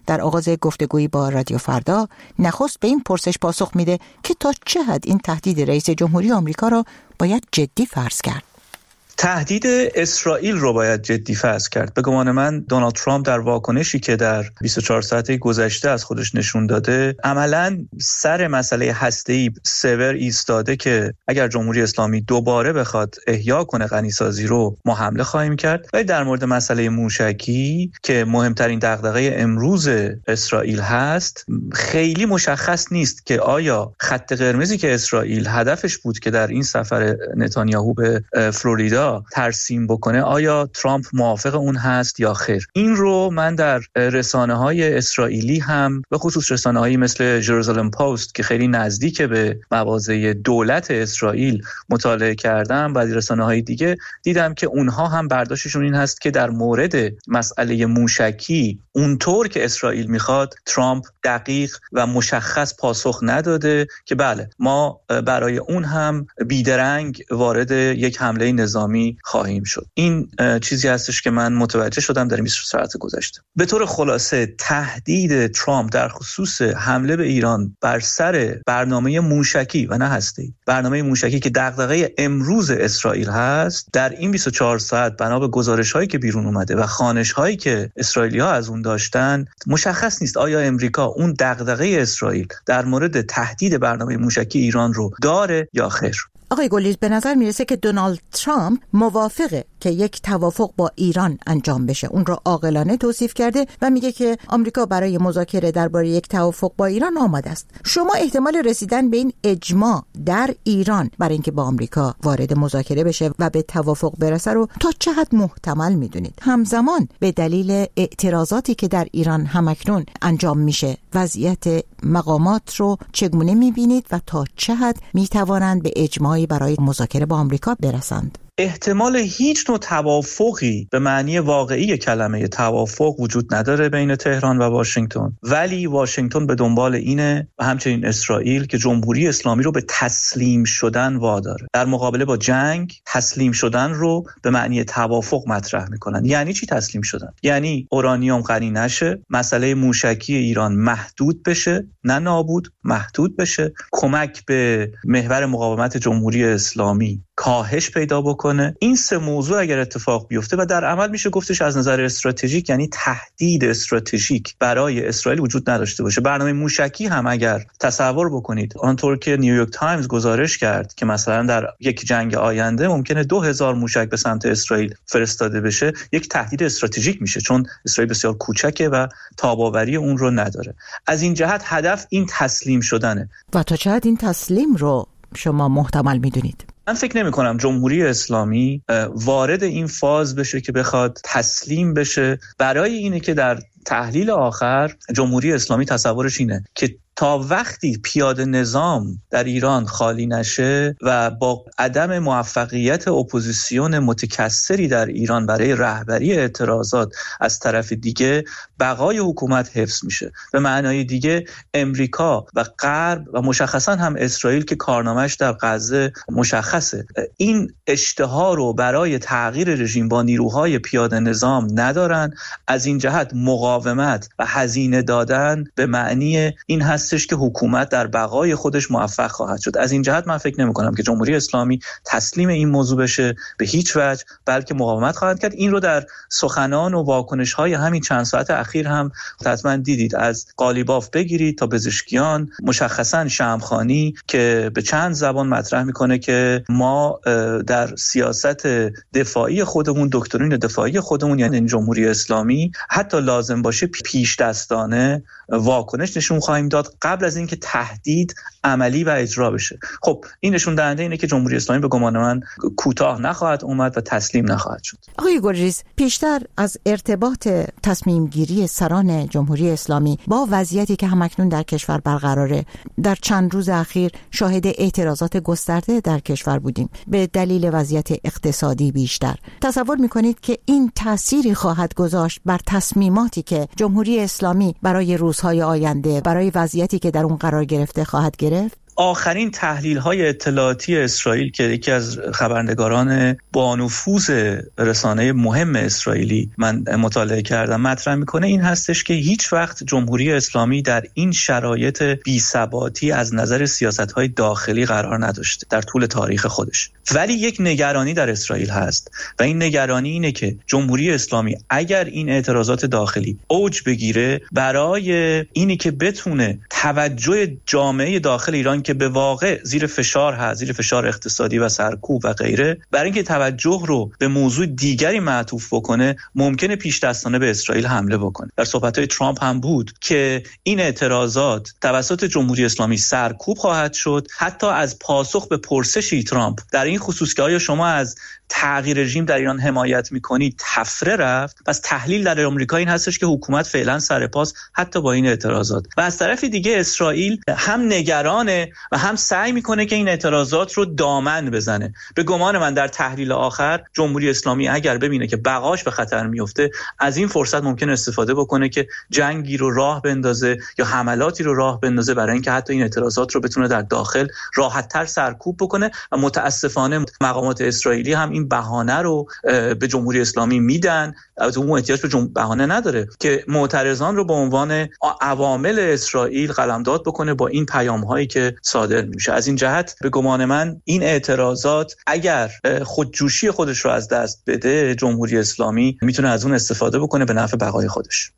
در آغاز گفتگویی با رادیو فردا نخست به این پرسش پاسخ میده که تا چه حد این تهدید رئیس جمهوری آمریکا را باید جدی فرض کرد. تهدید اسرائیل رو باید جدی فرض کرد. به گمان من دونالد ترامپ در واکنشی که در بیست و چهار ساعته گذشته از خودش نشون داده عملاً سر مسئله هسته‌ای سور ایستاده که اگر جمهوری اسلامی دوباره بخواد احیا کنه غنیسازی رو ما حمله خواهیم کرد. ولی در مورد مسئله موشکی که مهمترین دغدغه امروز اسرائیل هست خیلی مشخص نیست که آیا خط قرمزی که اسرائیل هدفش بود که در این سفر نتانیاهو به فلوریدا ترسیم بکنه آیا ترامپ موافق اون هست یا خیر. این رو من در رسانه‌های اسرائیلی هم به خصوص رسانه‌هایی مثل ژروزالم پست که خیلی نزدیک به مواضع دولت اسرائیل مطالعه کردم و رسانه‌های دیگه دیدم که اونها هم برداشتشون این هست که در مورد مسئله موشکی اونطور که اسرائیل میخواد ترامپ دقیق و مشخص پاسخ نداده که بله ما برای اون هم بیدرنگ وارد یک حمله نظامی خواهیم شد. این چیزی هستش که من متوجه شدم در بیست و چهار ساعت گذشته. به طور خلاصه تهدید ترامپ در خصوص حمله به ایران بر سر برنامه موشکی و نه هسته‌ای، برنامه موشکی که دغدغه امروز اسرائیل هست، در این بیست و چهار ساعت بنا به گزارش‌هایی که بیرون اومده و خوانش‌هایی که اسرائیلی‌ها از اون داشتن مشخص نیست آیا امریکا اون دغدغه اسرائیل در مورد تهدید برنامه موشکی ایران رو داره یا خیر. آقای گلیز به نظر میرسه که دونالد ترامپ موافقه که یک توافق با ایران انجام بشه. اون را عاقلانه توصیف کرده و میگه که آمریکا برای مذاکره درباره یک توافق با ایران آماده است. شما احتمال رسیدن به این اجماع در ایران برای اینکه با آمریکا وارد مذاکره بشه و به توافق برسه رو تا چه حد محتمل میدونید؟ همزمان به دلیل اعتراضاتی که در ایران همکنون انجام میشه وضعیت مقامات رو چگونه میبینید و تا چه حد میتوانند به اجماعی برای مذاکره با آمریکا برسند؟ احتمال هیچ نوع توافقی به معنی واقعی کلمه توافق وجود نداره بین تهران و واشنگتن، ولی واشنگتن به دنبال اینه و همچنین اسرائیل که جمهوری اسلامی رو به تسلیم شدن واداره. در مقابله با جنگ تسلیم شدن رو به معنی توافق مطرح میکنن. یعنی چی تسلیم شدن؟ یعنی اورانیوم غنی نشه، مسئله موشکی ایران محدود بشه، نه نابود، محدود بشه، کمک به محور مقاومت جمهوری اسلامی کاهش پیدا بکنه. این سه موضوع اگر اتفاق بیفته و در عمل میشه گفتش از نظر استراتژیک یعنی تهدید استراتژیک برای اسرائیل وجود نداشته باشه. برنامه موشکی هم اگر تصور بکنید آنطور که نیویورک تایمز گزارش کرد که مثلا در یک جنگ آینده ممکنه دو هزار موشک به سمت اسرائیل فرستاده بشه، یک تهدید استراتژیک میشه چون اسرائیل بسیار کوچکه و تاباوری اون رو نداره. از این جهت هدف این تسلیم شدنه. و تا چه حد این تسلیم رو شما محتمل میدونید؟ من فکر نمی کنم جمهوری اسلامی وارد این فاز بشه که بخواد تسلیم بشه. برای اینه که در تحلیل آخر جمهوری اسلامی تصورش اینه که تا وقتی پیاده نظام در ایران خالی نشه و با عدم موفقیت اپوزیسیون متکثری در ایران برای رهبری اعتراضات از طرف دیگه بقای حکومت حفظ میشه. به معنای دیگه امریکا و غرب و مشخصا هم اسرائیل که کارنامه‌اش در غزه مشخصه این اشتها رو برای تغییر رژیم با نیروهای پیاده نظام ندارن. از این جهت مقاومت و هزینه دادن به معنی این هست که حکومت در بقای خودش موفق خواهد شد. از این جهت من فکر نمی کنم که جمهوری اسلامی تسلیم این موضوع بشه به هیچ وجه، بلکه مقاومت خواهد کرد. این رو در سخنان و واکنش های همین چند ساعت اخیر هم حتما دیدید، از قالیباف بگیرید تا پزشکیان، مشخصا شمخانی که به چند زبان مطرح میکنه که ما در سیاست دفاعی خودمون، دکترین دفاعی خودمون یعنی جمهوری اسلامی حتی لازم باشه پیش دستانه واکنش نشون خواهیم داد قبل از اینکه تهدید عملی و اجرا بشه. خب این نشون دهنده اینه که جمهوری اسلامی به گمان من کوتاه نخواهد اومد و تسلیم نخواهد شد. آقای گلریز، پیشتر از ارتباط تصمیم گیری سران جمهوری اسلامی با وضعیتی که همکنون در کشور برقراره، در چند روز اخیر شاهد اعتراضات گسترده در کشور بودیم به دلیل وضعیت اقتصادی بیشتر. تصور میکنید که این تأثیری خواهد گذاشت بر تصمیماتی که جمهوری اسلامی برای روزهای آینده، برای وضعیتی که در اون قرار گرفته خواهد گرفت؟ آخرین تحلیل‌های اطلاعاتی اسرائیل که یکی از خبرنگاران با نفوذ رسانه مهم اسرائیلی من مطالعه کردم مطرح میکنه این هستش که هیچ وقت جمهوری اسلامی در این شرایط بی‌ثباتی از نظر سیاست‌های داخلی قرار نداشته در طول تاریخ خودش. ولی یک نگرانی در اسرائیل هست و این نگرانی اینه که جمهوری اسلامی اگر این اعتراضات داخلی اوج بگیره، برای اینی که بتونه توجه جامعه داخل ایران که به واقع زیر فشار هست، زیر فشار اقتصادی و سرکوب و غیره، برای اینکه توجه رو به موضوع دیگری معطوف بکنه، ممکنه پیش دستانه به اسرائیل حمله بکنه. در صحبت‌های ترامپ هم بود که این اعتراضات توسط جمهوری اسلامی سرکوب خواهد شد، حتی از پاسخ به پرسشی ترامپ در این خصوص که آیا شما از تغییر رژیم در ایران حمایت میکنید تفره رفت. پس تحلیل در آمریکا این هستش که حکومت فعلا سر پاس حتی با این اعتراضات، و از طرف دیگه اسرائیل هم نگرانه و هم سعی میکنه که این اعتراضات رو دامن بزنه. به گمان من در تحلیل آخر جمهوری اسلامی اگر ببینه که بقاش به خطر میفته، از این فرصت ممکن استفاده بکنه که جنگی رو راه بندازه یا حملاتی رو راه بندازه برای اینکه حتی این اعتراضات رو بتونه در داخل راحت‌تر سرکوب بکنه. و متاسفانه مقامات اسرائیلی هم این بهانه رو به جمهوری اسلامی میدن، البته اون احتیاج به جم... بهانه نداره که معترضان رو به عنوان عوامل اسرائیل قلمداد بکنه با این پیام‌هایی که صادر میشه. از این جهت به گمان من این اعتراضات اگر خودجوشی خودش رو از دست بده، جمهوری اسلامی میتونه از اون استفاده بکنه به نفع بقای خودش.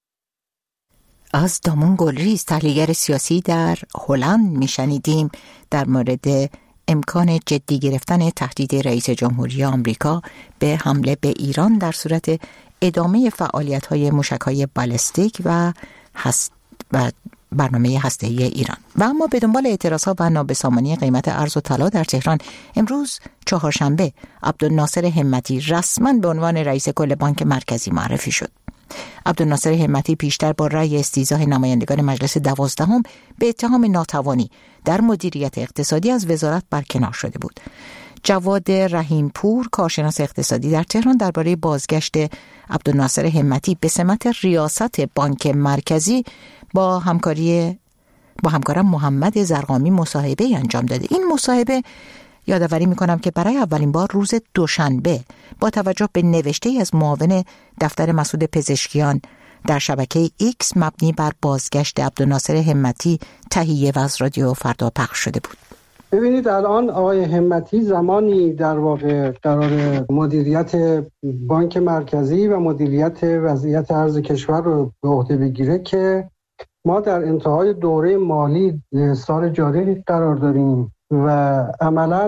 از دامون گلریز، تحلیلگر سیاسی در هلند، میشنیدیم در مورد امکان جدی گرفتن تهدید رئیس جمهوری آمریکا به حمله به ایران در صورت ادامه فعالیت‌های موشک‌های بالستیک و هست و برنامه هسته‌ای ایران. و اما به دنبال اعتراضات و نابسامانی قیمت ارز و طلا در تهران، امروز چهارشنبه عبدالناصر همتی رسما به عنوان رئیس کل بانک مرکزی معرفی شد. عبدالناصر همتی پیشتر با رأی استیضاح نمایندگان مجلس دوازدهم به اتهام ناتوانی در مدیریت اقتصادی از وزارت برکنار شده بود. جواد رحیمپور، کارشناس اقتصادی در تهران، درباره بازگشت عبدالناصر همتی به سمت ریاست بانک مرکزی با همکاری با همکارم محمد زرقامی مصاحبه انجام داده. این مصاحبه، یادآوری میکنم که برای اولین بار روز دوشنبه با توجه به نوشته‌ای از معاون دفتر مسعود پزشکیان در شبکه ایکس مبنی بر بازگشت عبدالناصر همتی تهیه و از رادیو فردا پخش شده بود. ببینید الان آقای همتی زمانی در واقع قرار مدیریت بانک مرکزی و مدیریت وضعیت ارز کشور رو به عهده بگیره که ما در انتهای دوره مالی سال جاری قرار داریم و عملاً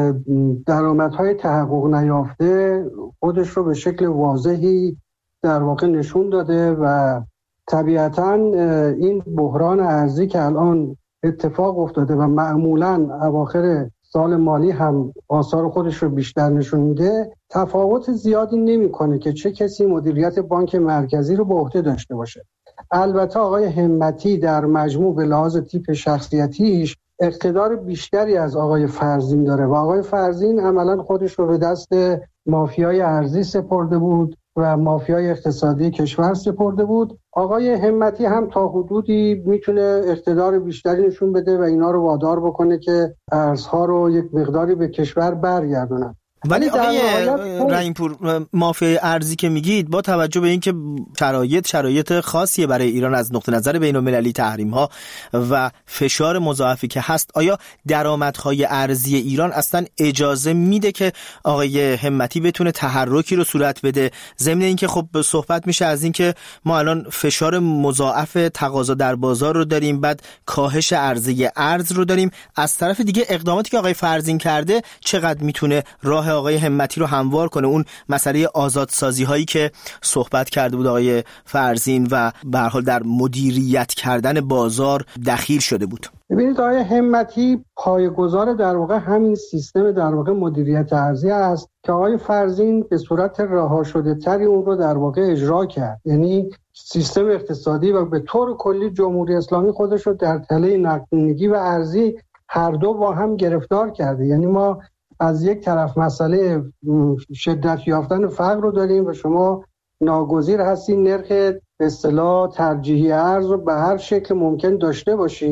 درآمدهای تحقق نیافته خودش رو به شکل واضحی در واقع نشون داده و طبیعتاً این بحران ارزی که الان اتفاق افتاده و معمولاً اواخر سال مالی هم آثار خودش رو بیشتر نشون میده، تفاوت زیادی نمی‌کنه که چه کسی مدیریت بانک مرکزی رو به عهده داشته باشه. البته آقای همتی در مجموع به لحاظ تیپ شخصیتیش اقتدار بیشتری از آقای فرزین داره و آقای فرزین عملاً خودش رو به دست مافیای ارزی سپرده بود و مافیای اقتصادی کشور سپرده بود. آقای همتی هم تا حدودی میتونه اقتدار بیشتری نشون بده و اینا رو وادار بکنه که ارزها رو یک مقداری به کشور برگردونن. ولی آقای رحیمپور، مافیای ارزی که میگید با توجه به اینکه شرایط شرایط خاصیه برای ایران از نقطه نظر بین‌المللی، تحریم‌ها و فشار مضاعفی که هست، آیا درآمدهای ارزی ایران اصلا اجازه میده که آقای همتی بتونه تحرکی رو صورت بده؟ ضمن اینکه خب صحبت میشه از اینکه ما الان فشار مضاعف تقاضا در بازار رو داریم، بعد کاهش عرضه ارز رو داریم، از طرف دیگه اقداماتی که آقای فرزین کرده چقدر میتونه راه آقای همتی رو هموار کنه؟ اون مسئله آزادسازی هایی که صحبت کرده بود آقای فرزین و به هر حال در مدیریت کردن بازار دخیل شده بود. ببینید آقای همتی پایه‌گذار در واقع همین سیستم در واقع مدیریت ارزی است که آقای فرزین به صورت رها شده تری اون رو در واقع اجرا کرد. یعنی سیستم اقتصادی و به طور کلی جمهوری اسلامی خودش رو در تله نقدینگی و ارزی هر دو با هم گرفتار کرده. یعنی ما از یک طرف مسئله شدت یافتن فقر رو داریم و شما ناگزیر هستین نرخ به اصطلاح ترجیحی ارز رو به هر شکل ممکن داشته باشی.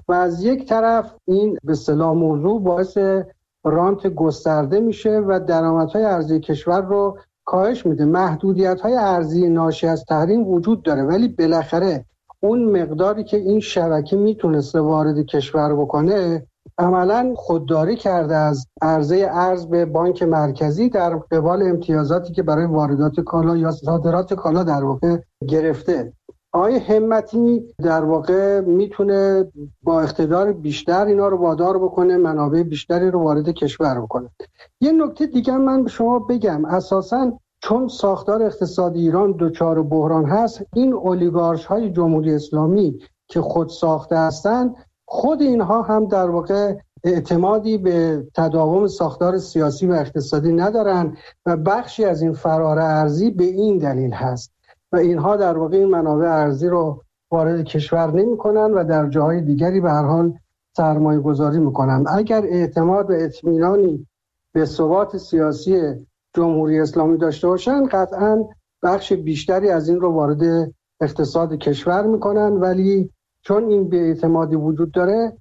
و از یک طرف این به اصطلاح موضوع باعث رانت گسترده میشه و درآمدهای ارزی کشور رو کاهش میده. محدودیت‌های ارزی ناشی از تحریم وجود داره، ولی بالاخره اون مقداری که این شبکه میتونسته وارد کشور بکنه عملاً خودداری کرده از عرضه ارز به بانک مرکزی در قبال امتیازاتی که برای واردات کالا یا صادرات کالا در واقع گرفته. آقای همتی در واقع میتونه با اقتدار بیشتر اینا رو وادار بکنه، منابع بیشتری رو وارد کشور بکنه. یه نکته دیگه من به شما بگم، اساساً چون ساختار اقتصادی ایران دچار بحران هست، این اولیگارش های جمهوری اسلامی که خود ساخته هستن، خود اینها هم در واقع اعتمادی به تداوم ساختار سیاسی و اقتصادی ندارن و بخشی از این فرار ارزی به این دلیل هست و اینها در واقع این منابع ارزی رو وارد کشور نمی کنن و در جاهای دیگری به هر حال سرمایه گذاری میکنن. اگر اعتماد و اطمینانی به ثبات سیاسی جمهوری اسلامی داشته باشن، قطعاً بخش بیشتری از این رو وارد اقتصاد کشور میکنن، ولی چون این بی‌اعتمادی وجود داره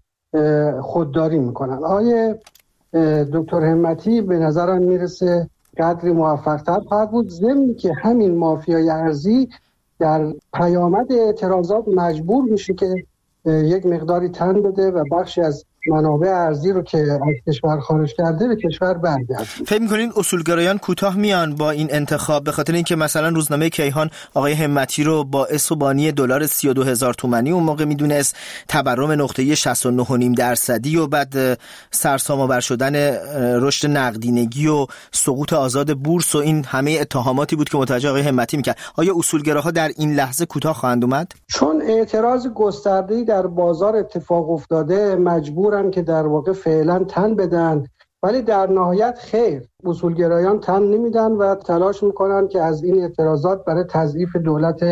خودداری میکنن. آیه دکتر همتی به نظرم میرسه قدری موفق‌تر خواهد بود، ضمن که همین مافیای ارزی در پیامد اعتراضات مجبور میشه که یک مقداری تن بده و بخشی از منابع ارزی رو که از کشور خارج کرده به کشور برگرده. فکر می‌کنین اصولگرایان کوتاه میان با این انتخاب، به خاطر اینکه مثلا روزنامه کیهان آقای همتی رو باعث و بانی دلار سی و دو هزار تومانی اون موقع میدونست، تورم نقطه‌ای شصت و نه و نیم درصدی و بعد سرسام‌آور شدن رشد نقدینگی و سقوط آزاد بورس و این همه اتهاماتی بود که متوجه آقای همتی میکرد. آیا اصولگراها در این لحظه کوتاه خواهند اومد؟ چون اعتراض گسترده‌ای در بازار اتفاق افتاده مجبور هم که در واقع فعلا تن بدن، ولی در نهایت خیر، اصولگرایان تن نمیدن و تلاش میکنن که از این اعتراضات برای تضعیف دولت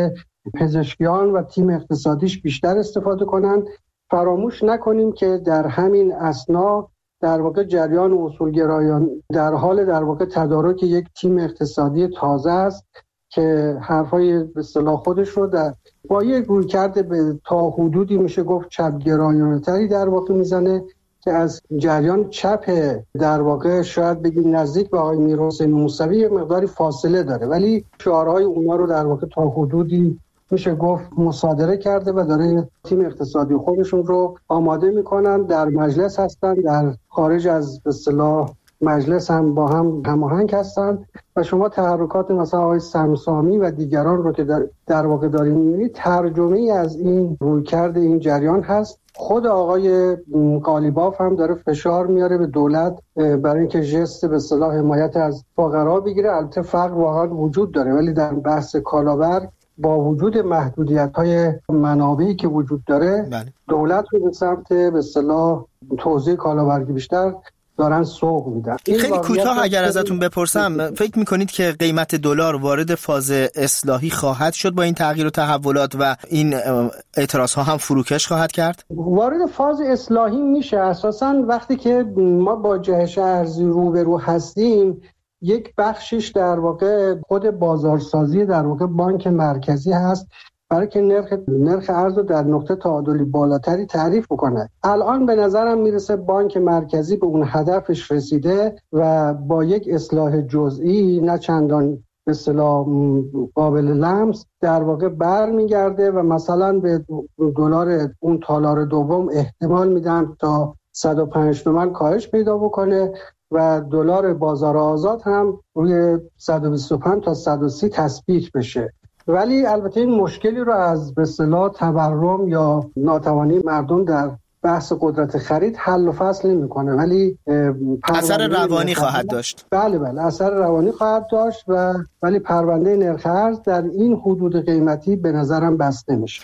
پزشکیان و تیم اقتصادیش بیشتر استفاده کنن. فراموش نکنیم که در همین اثنا در واقع جریان اصولگرایان در حال در واقع تدارک یک تیم اقتصادی تازه است که حرفای به اصطلاح خودش رو در با یک رویکرد به تا حدودی میشه گفت چپگرایانه‌تری در واقع میزنه که از جریان چپ در واقع شاید بگیم نزدیک به آقای میرحسین موسوی مقداری فاصله داره، ولی شعارهای اونا رو در واقع تا حدودی میشه گفت مصادره کرده و داره تیم اقتصادی خودشون رو آماده میکنن، در مجلس هستن، در خارج از به اصطلاح مجلس هم با هم هماهنگ هستن و شما تحرکات مثلا آقای سمسامی و دیگران رو که در, در واقع داریم می‌بینید ترجمه ای از این رویکرد این جریان هست. خود آقای قالیباف هم داره فشار میاره به دولت برای اینکه ژست به اصطلاح حمایت از فقرا بگیره. البته فقر واقعا وجود داره، ولی در بحث کالابر با وجود محدودیت‌های منابعی که وجود داره بله. دولت رو به سمت به اصطلاح توزیع کالابرگی بیشتر دارن سوق میدن. خیلی کوتاه اگر ازتون بپرسم، فکر میکنید که قیمت دلار وارد فاز اصلاحی خواهد شد با این تغییر و تحولات و این اعتراض ها هم فروکش خواهد کرد؟ وارد فاز اصلاحی میشه اساساً وقتی که ما با جهش ارزی روبرو هستیم. یک بخشش در واقع خود بازارسازی در واقع بانک مرکزی هست برای که نرخ نرخ ارز رو در نقطه تعادلی بالاتری تعریف بکنه. الان به نظرم میرسه بانک مرکزی به اون هدفش رسیده و با یک اصلاح جزئی نه چندان به اصطلاح قابل لمس در واقع برمیگرده و مثلا به دلار اون تالار دوم احتمال میدم تا صد و پنج تومان کاهش پیدا بکنه و دلار بازار آزاد هم روی صد و بیست و پنج تا صد و سی تثبیت بشه. ولی البته این مشکلی رو از به اصطلاح تورم یا ناتوانی مردم در بحث قدرت خرید حل و فصل نمی‌کنه، ولی اثر روانی خواهد داشت. بله بله اثر روانی خواهد داشت و ولی پرونده نرخ ارز در این حدود قیمتی به نظرم بسته میشه.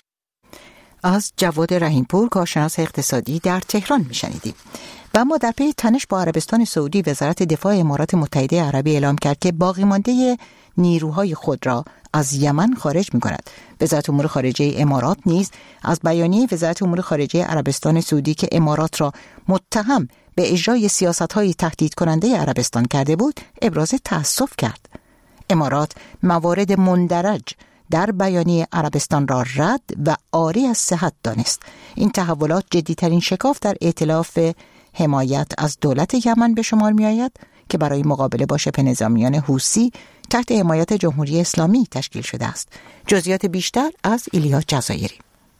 از جواد رحیمپور کارشناس اقتصادی در تهران میشنیدیم. و اما در پی تنش با عربستان سعودی، وزارت دفاع امارات متحده عربی اعلام کرد که باقی مانده نیروهای خود را از یمن خارج می‌کند. وزارت امور خارجه امارات نیز از بیانیه وزارت امور خارجه عربستان سعودی که امارات را متهم به اجرای سیاست‌های تهدید کننده عربستان کرده بود، ابراز تأسف کرد. امارات موارد مندرج در بیانیه عربستان را رد و عاری از صحت دانست. این تحولات جدیترین شکاف در ائتلاف حمایت از دولت یمن به شمار می آید که برای مقابله با شبه نظامیان حوثی تحت حمایت جمهوری اسلامی تشکیل شده است. جزئیات بیشتر از ایلیا جزایری.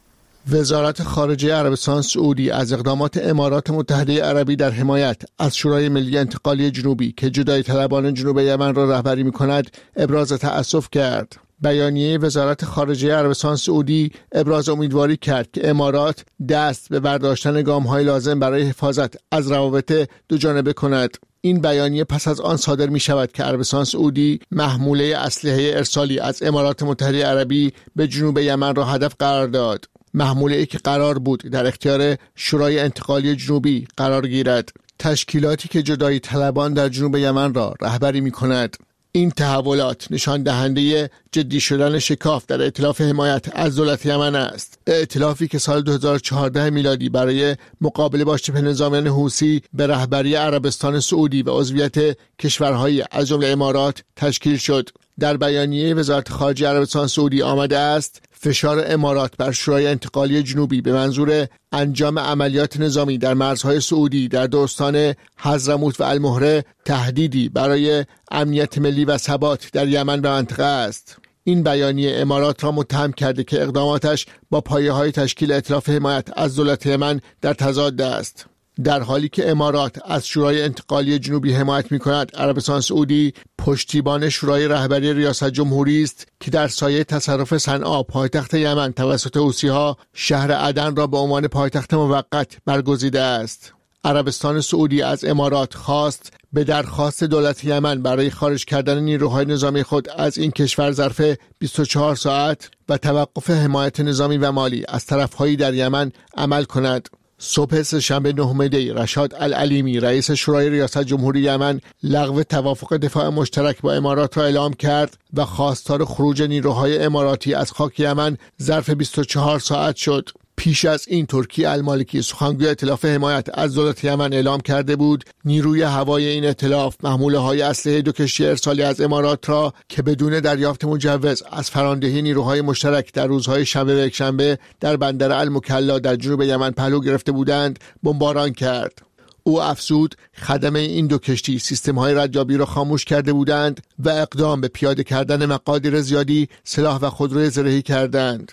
وزارت خارجه عربستان سعودی از اقدامات امارات متحده عربی در حمایت از شورای ملی انتقالی جنوبی که جدایی طلبان جنوب یمن را رهبری می‌کند ابراز تأسف کرد. بیانیه وزارت خارجه عربستان سعودی ابراز امیدواری کرد که امارات دست به برداشتن گام‌های لازم برای حفاظت از روابط دو جانبه کند. این بیانیه پس از آن صادر می شود که عربستان سعودی محموله اسلحه ارسالی از امارات متحده عربی به جنوب یمن را هدف قرار داد. محموله ای که قرار بود در اختیار شورای انتقالی جنوبی قرار گیرد. تشکیلاتی که جدایی طلبان در جنوب یمن را رهبری می کند. این تحولات نشان دهنده جدی شدن شکاف در ائتلاف حمایت از دولت یمن است. ائتلافی که سال دو هزار و چهارده میلادی برای مقابله با شبه نظامیان حوثی به رهبری عربستان سعودی و عضویت کشورهای از جمله امارات تشکیل شد. در بیانیه وزارت خارجه عربستان سعودی آمده است فشار امارات بر شورای انتقالی جنوبی به منظور انجام عملیات نظامی در مرزهای سعودی در دو استان حضرموت و المهره تهدیدی برای امنیت ملی و ثبات در یمن و منطقه است. این بیانیه امارات را متهم کرده که اقداماتش با پایه‌های تشکیل ائتلاف حمایت از دولت یمن در تضاد است. در حالی که امارات از شورای انتقالی جنوبی حمایت می‌کند، عربستان سعودی پشتیبان شورای رهبری ریاست جمهوری است که در سایه تصرف صنعا پایتخت یمن توسط حوثی‌ها شهر عدن را به عنوان پایتخت موقت برگزیده است. عربستان سعودی از امارات خواست به درخواست دولت یمن برای خارج کردن نیروهای نظامی خود از این کشور ظرف بیست و چهار ساعت و توقف حمایت نظامی و مالی از طرف‌هایی در یمن عمل کند. صبح سه‌شنبه نهم دی رشاد العلیمی رئیس شورای ریاست جمهوری یمن لغو توافق دفاع مشترک با امارات را اعلام کرد و خواستار خروج نیروهای اماراتی از خاک یمن ظرف بیست و چهار ساعت شد. پیش از این ترکی المالکی سخنگوی ائتلاف حمایت از دولت یمن اعلام کرده بود نیروی هوایی این ائتلاف محموله‌های اسلحه دو کشتی ارسالی از امارات را که بدون دریافت مجوز از فرماندهی نیروهای مشترک در روزهای شنبه و یکشنبه در بندر المکلا در جنوب یمن پهلو گرفته بودند بمباران کرد. او افزود خدمه این دو کشتی سیستم‌های ردیابی را خاموش کرده بودند و اقدام به پیاده کردن مقادیر زیادی سلاح و خودروی زرهی کردند.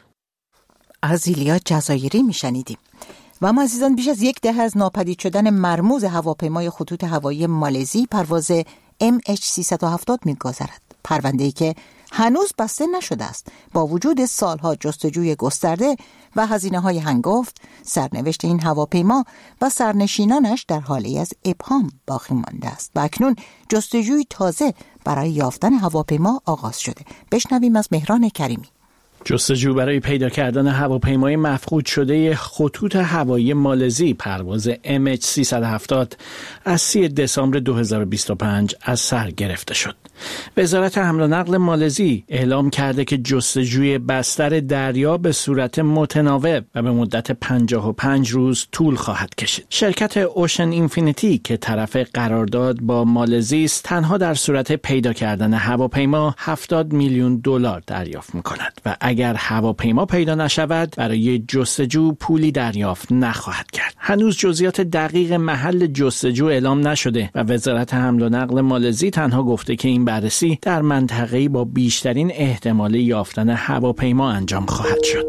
از ایلیا جزایری میشنیدیم. و اما عزیزان، بیش از یک دهه از ناپدید شدن مرموز هواپیمای خطوط هوایی مالزی پرواز ام اچ سیصد و هفتاد می‌گذرد. پرونده‌ای که هنوز بسته نشده است. با وجود سالها جستجوی گسترده و هزینه‌های هنگفت، سرنوشت این هواپیما و سرنشینانش در حالی از ابهام باقی مانده است و اکنون جستجوی تازه برای یافتن هواپیما آغاز شده. بشنویم از مهران کریمی. جستجو برای پیدا کردن هواپیمای مفقود شده خطوط هوایی مالزی پرواز ام اچ سیصد و هفتاد از سی دسامبر دو هزار و بیست و پنج از سر گرفته شد. وزارت حمل و نقل مالزی اعلام کرده که جستجوی بستر دریا به صورت متناوب و به مدت پنجاه و پنج روز طول خواهد کشید. شرکت اوشن اینفینیتی که طرف قرارداد با مالزی است، تنها در صورت پیدا کردن هواپیما هفتاد میلیون دلار دریافت می‌کند و اگر هواپیما پیدا نشود برای جستجو پولی دریافت نخواهد کرد. هنوز جزئیات دقیق محل جستجو اعلام نشده و وزارت حمل و نقل مالزی تنها گفته که این بررسی در منطقه‌ای با بیشترین احتمال یافتن هواپیما انجام خواهد شد.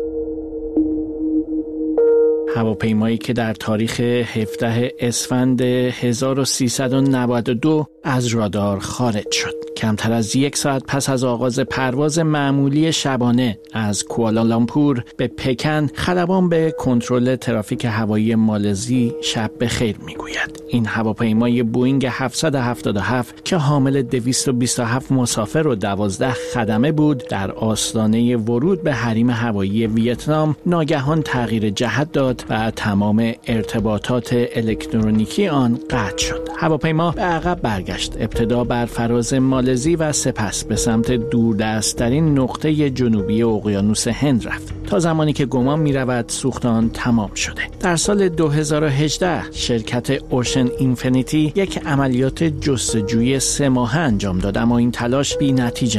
هواپیمایی که در تاریخ هفدهم اسفند هزار و سیصد و نود و دو از رادار خارج شد. کمتر از یک ساعت پس از آغاز پرواز معمولی شبانه از کوالالامپور به پکن، خلبان به کنترل ترافیک هوایی مالزی شب بخیر میگوید. این هواپیمای بوئینگ هفتصد و هفتاد و هفت که حامل دویست و بیست و هفت مسافر و دوازده خدمه بود، در آستانه ورود به حریم هوایی ویتنام ناگهان تغییر جهت داد و تمام ارتباطات الکترونیکی آن قطع شد. هواپیما به عقب برگشت، ابتدا بر فراز مالزی و سپس به سمت دوردست‌ترین نقطه جنوبی اقیانوس هند رفت تا زمانی که گمان می‌رود سوخت آن تمام شده. در سال دو هزار و هجده شرکت اوشن اینفینیتی یک عملیات جستجوی سه ماهه انجام داد، اما این تلاش بی نتیجه ماند.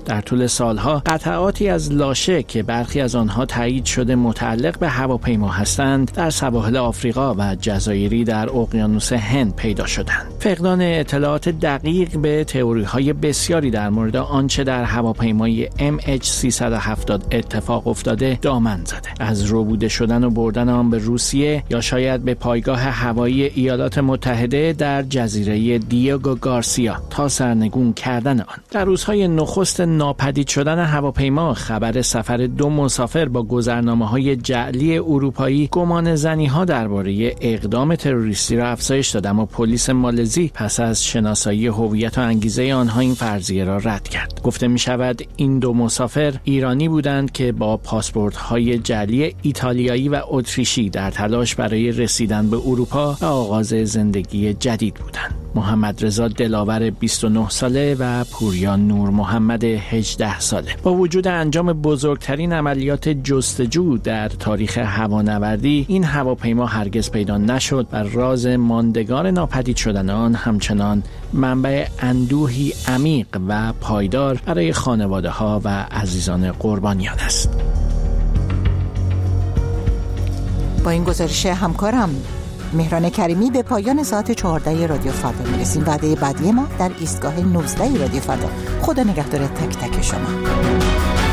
در طول سالها قطعاتی از لاشه که برخی از آنها تایید شده متعلق به هواپیما هستند در سواحل آفریقا و جزایری در اقیانوس هند پیدا شدند. فقدان اطلاعات دقیق به تئوری‌های بسیاری در مورد آنچه در هواپیمای ام اچ سیصد و هفتاد اتفاق افتاده دامن زده. از ربوده شدن و بردن آن به روسیه یا شاید به پایگاه هوایی ایالات متحده در جزیره دیگو گارسیا تا سرنگون کردن آن. در روزهای نخست ناپدید شدن هواپیما خبر سفر دو مسافر با گذرنامه‌های جعلی اروپایی گمان زنی‌ها درباره اقدام تروریستی را افزایش داد، اما پلیس مالزی پس از شناسایی هویت و انگیزه آنها این فرضیه را رد کرد. گفته می‌شود این دو مسافر ایرانی بودند که با پاسپورت‌های جعلی ایتالیایی و اتریشی در تلاش برای رسیدن به اروپا و آغاز زندگی جدید بودند. محمد رضا دلاور بیست و نه ساله و پوریا نور محمد هجده ساله. با وجود انجام بزرگترین عملیات جستجو در تاریخ هوانوردی، این هواپیما هرگز پیدا نشد و راز ماندگار ناپدید شدن آن همچنان منبع اندوهی عمیق و پایدار برای خانواده‌ها و عزیزان قربانیان است. با این گزارش همکارم مهران کریمی به پایان ساعت چهارده رادیو فردا میرسیم. وعده بعدی ما در ایستگاه نوزده رادیو فردا. خدا نگهدار تک تک شما.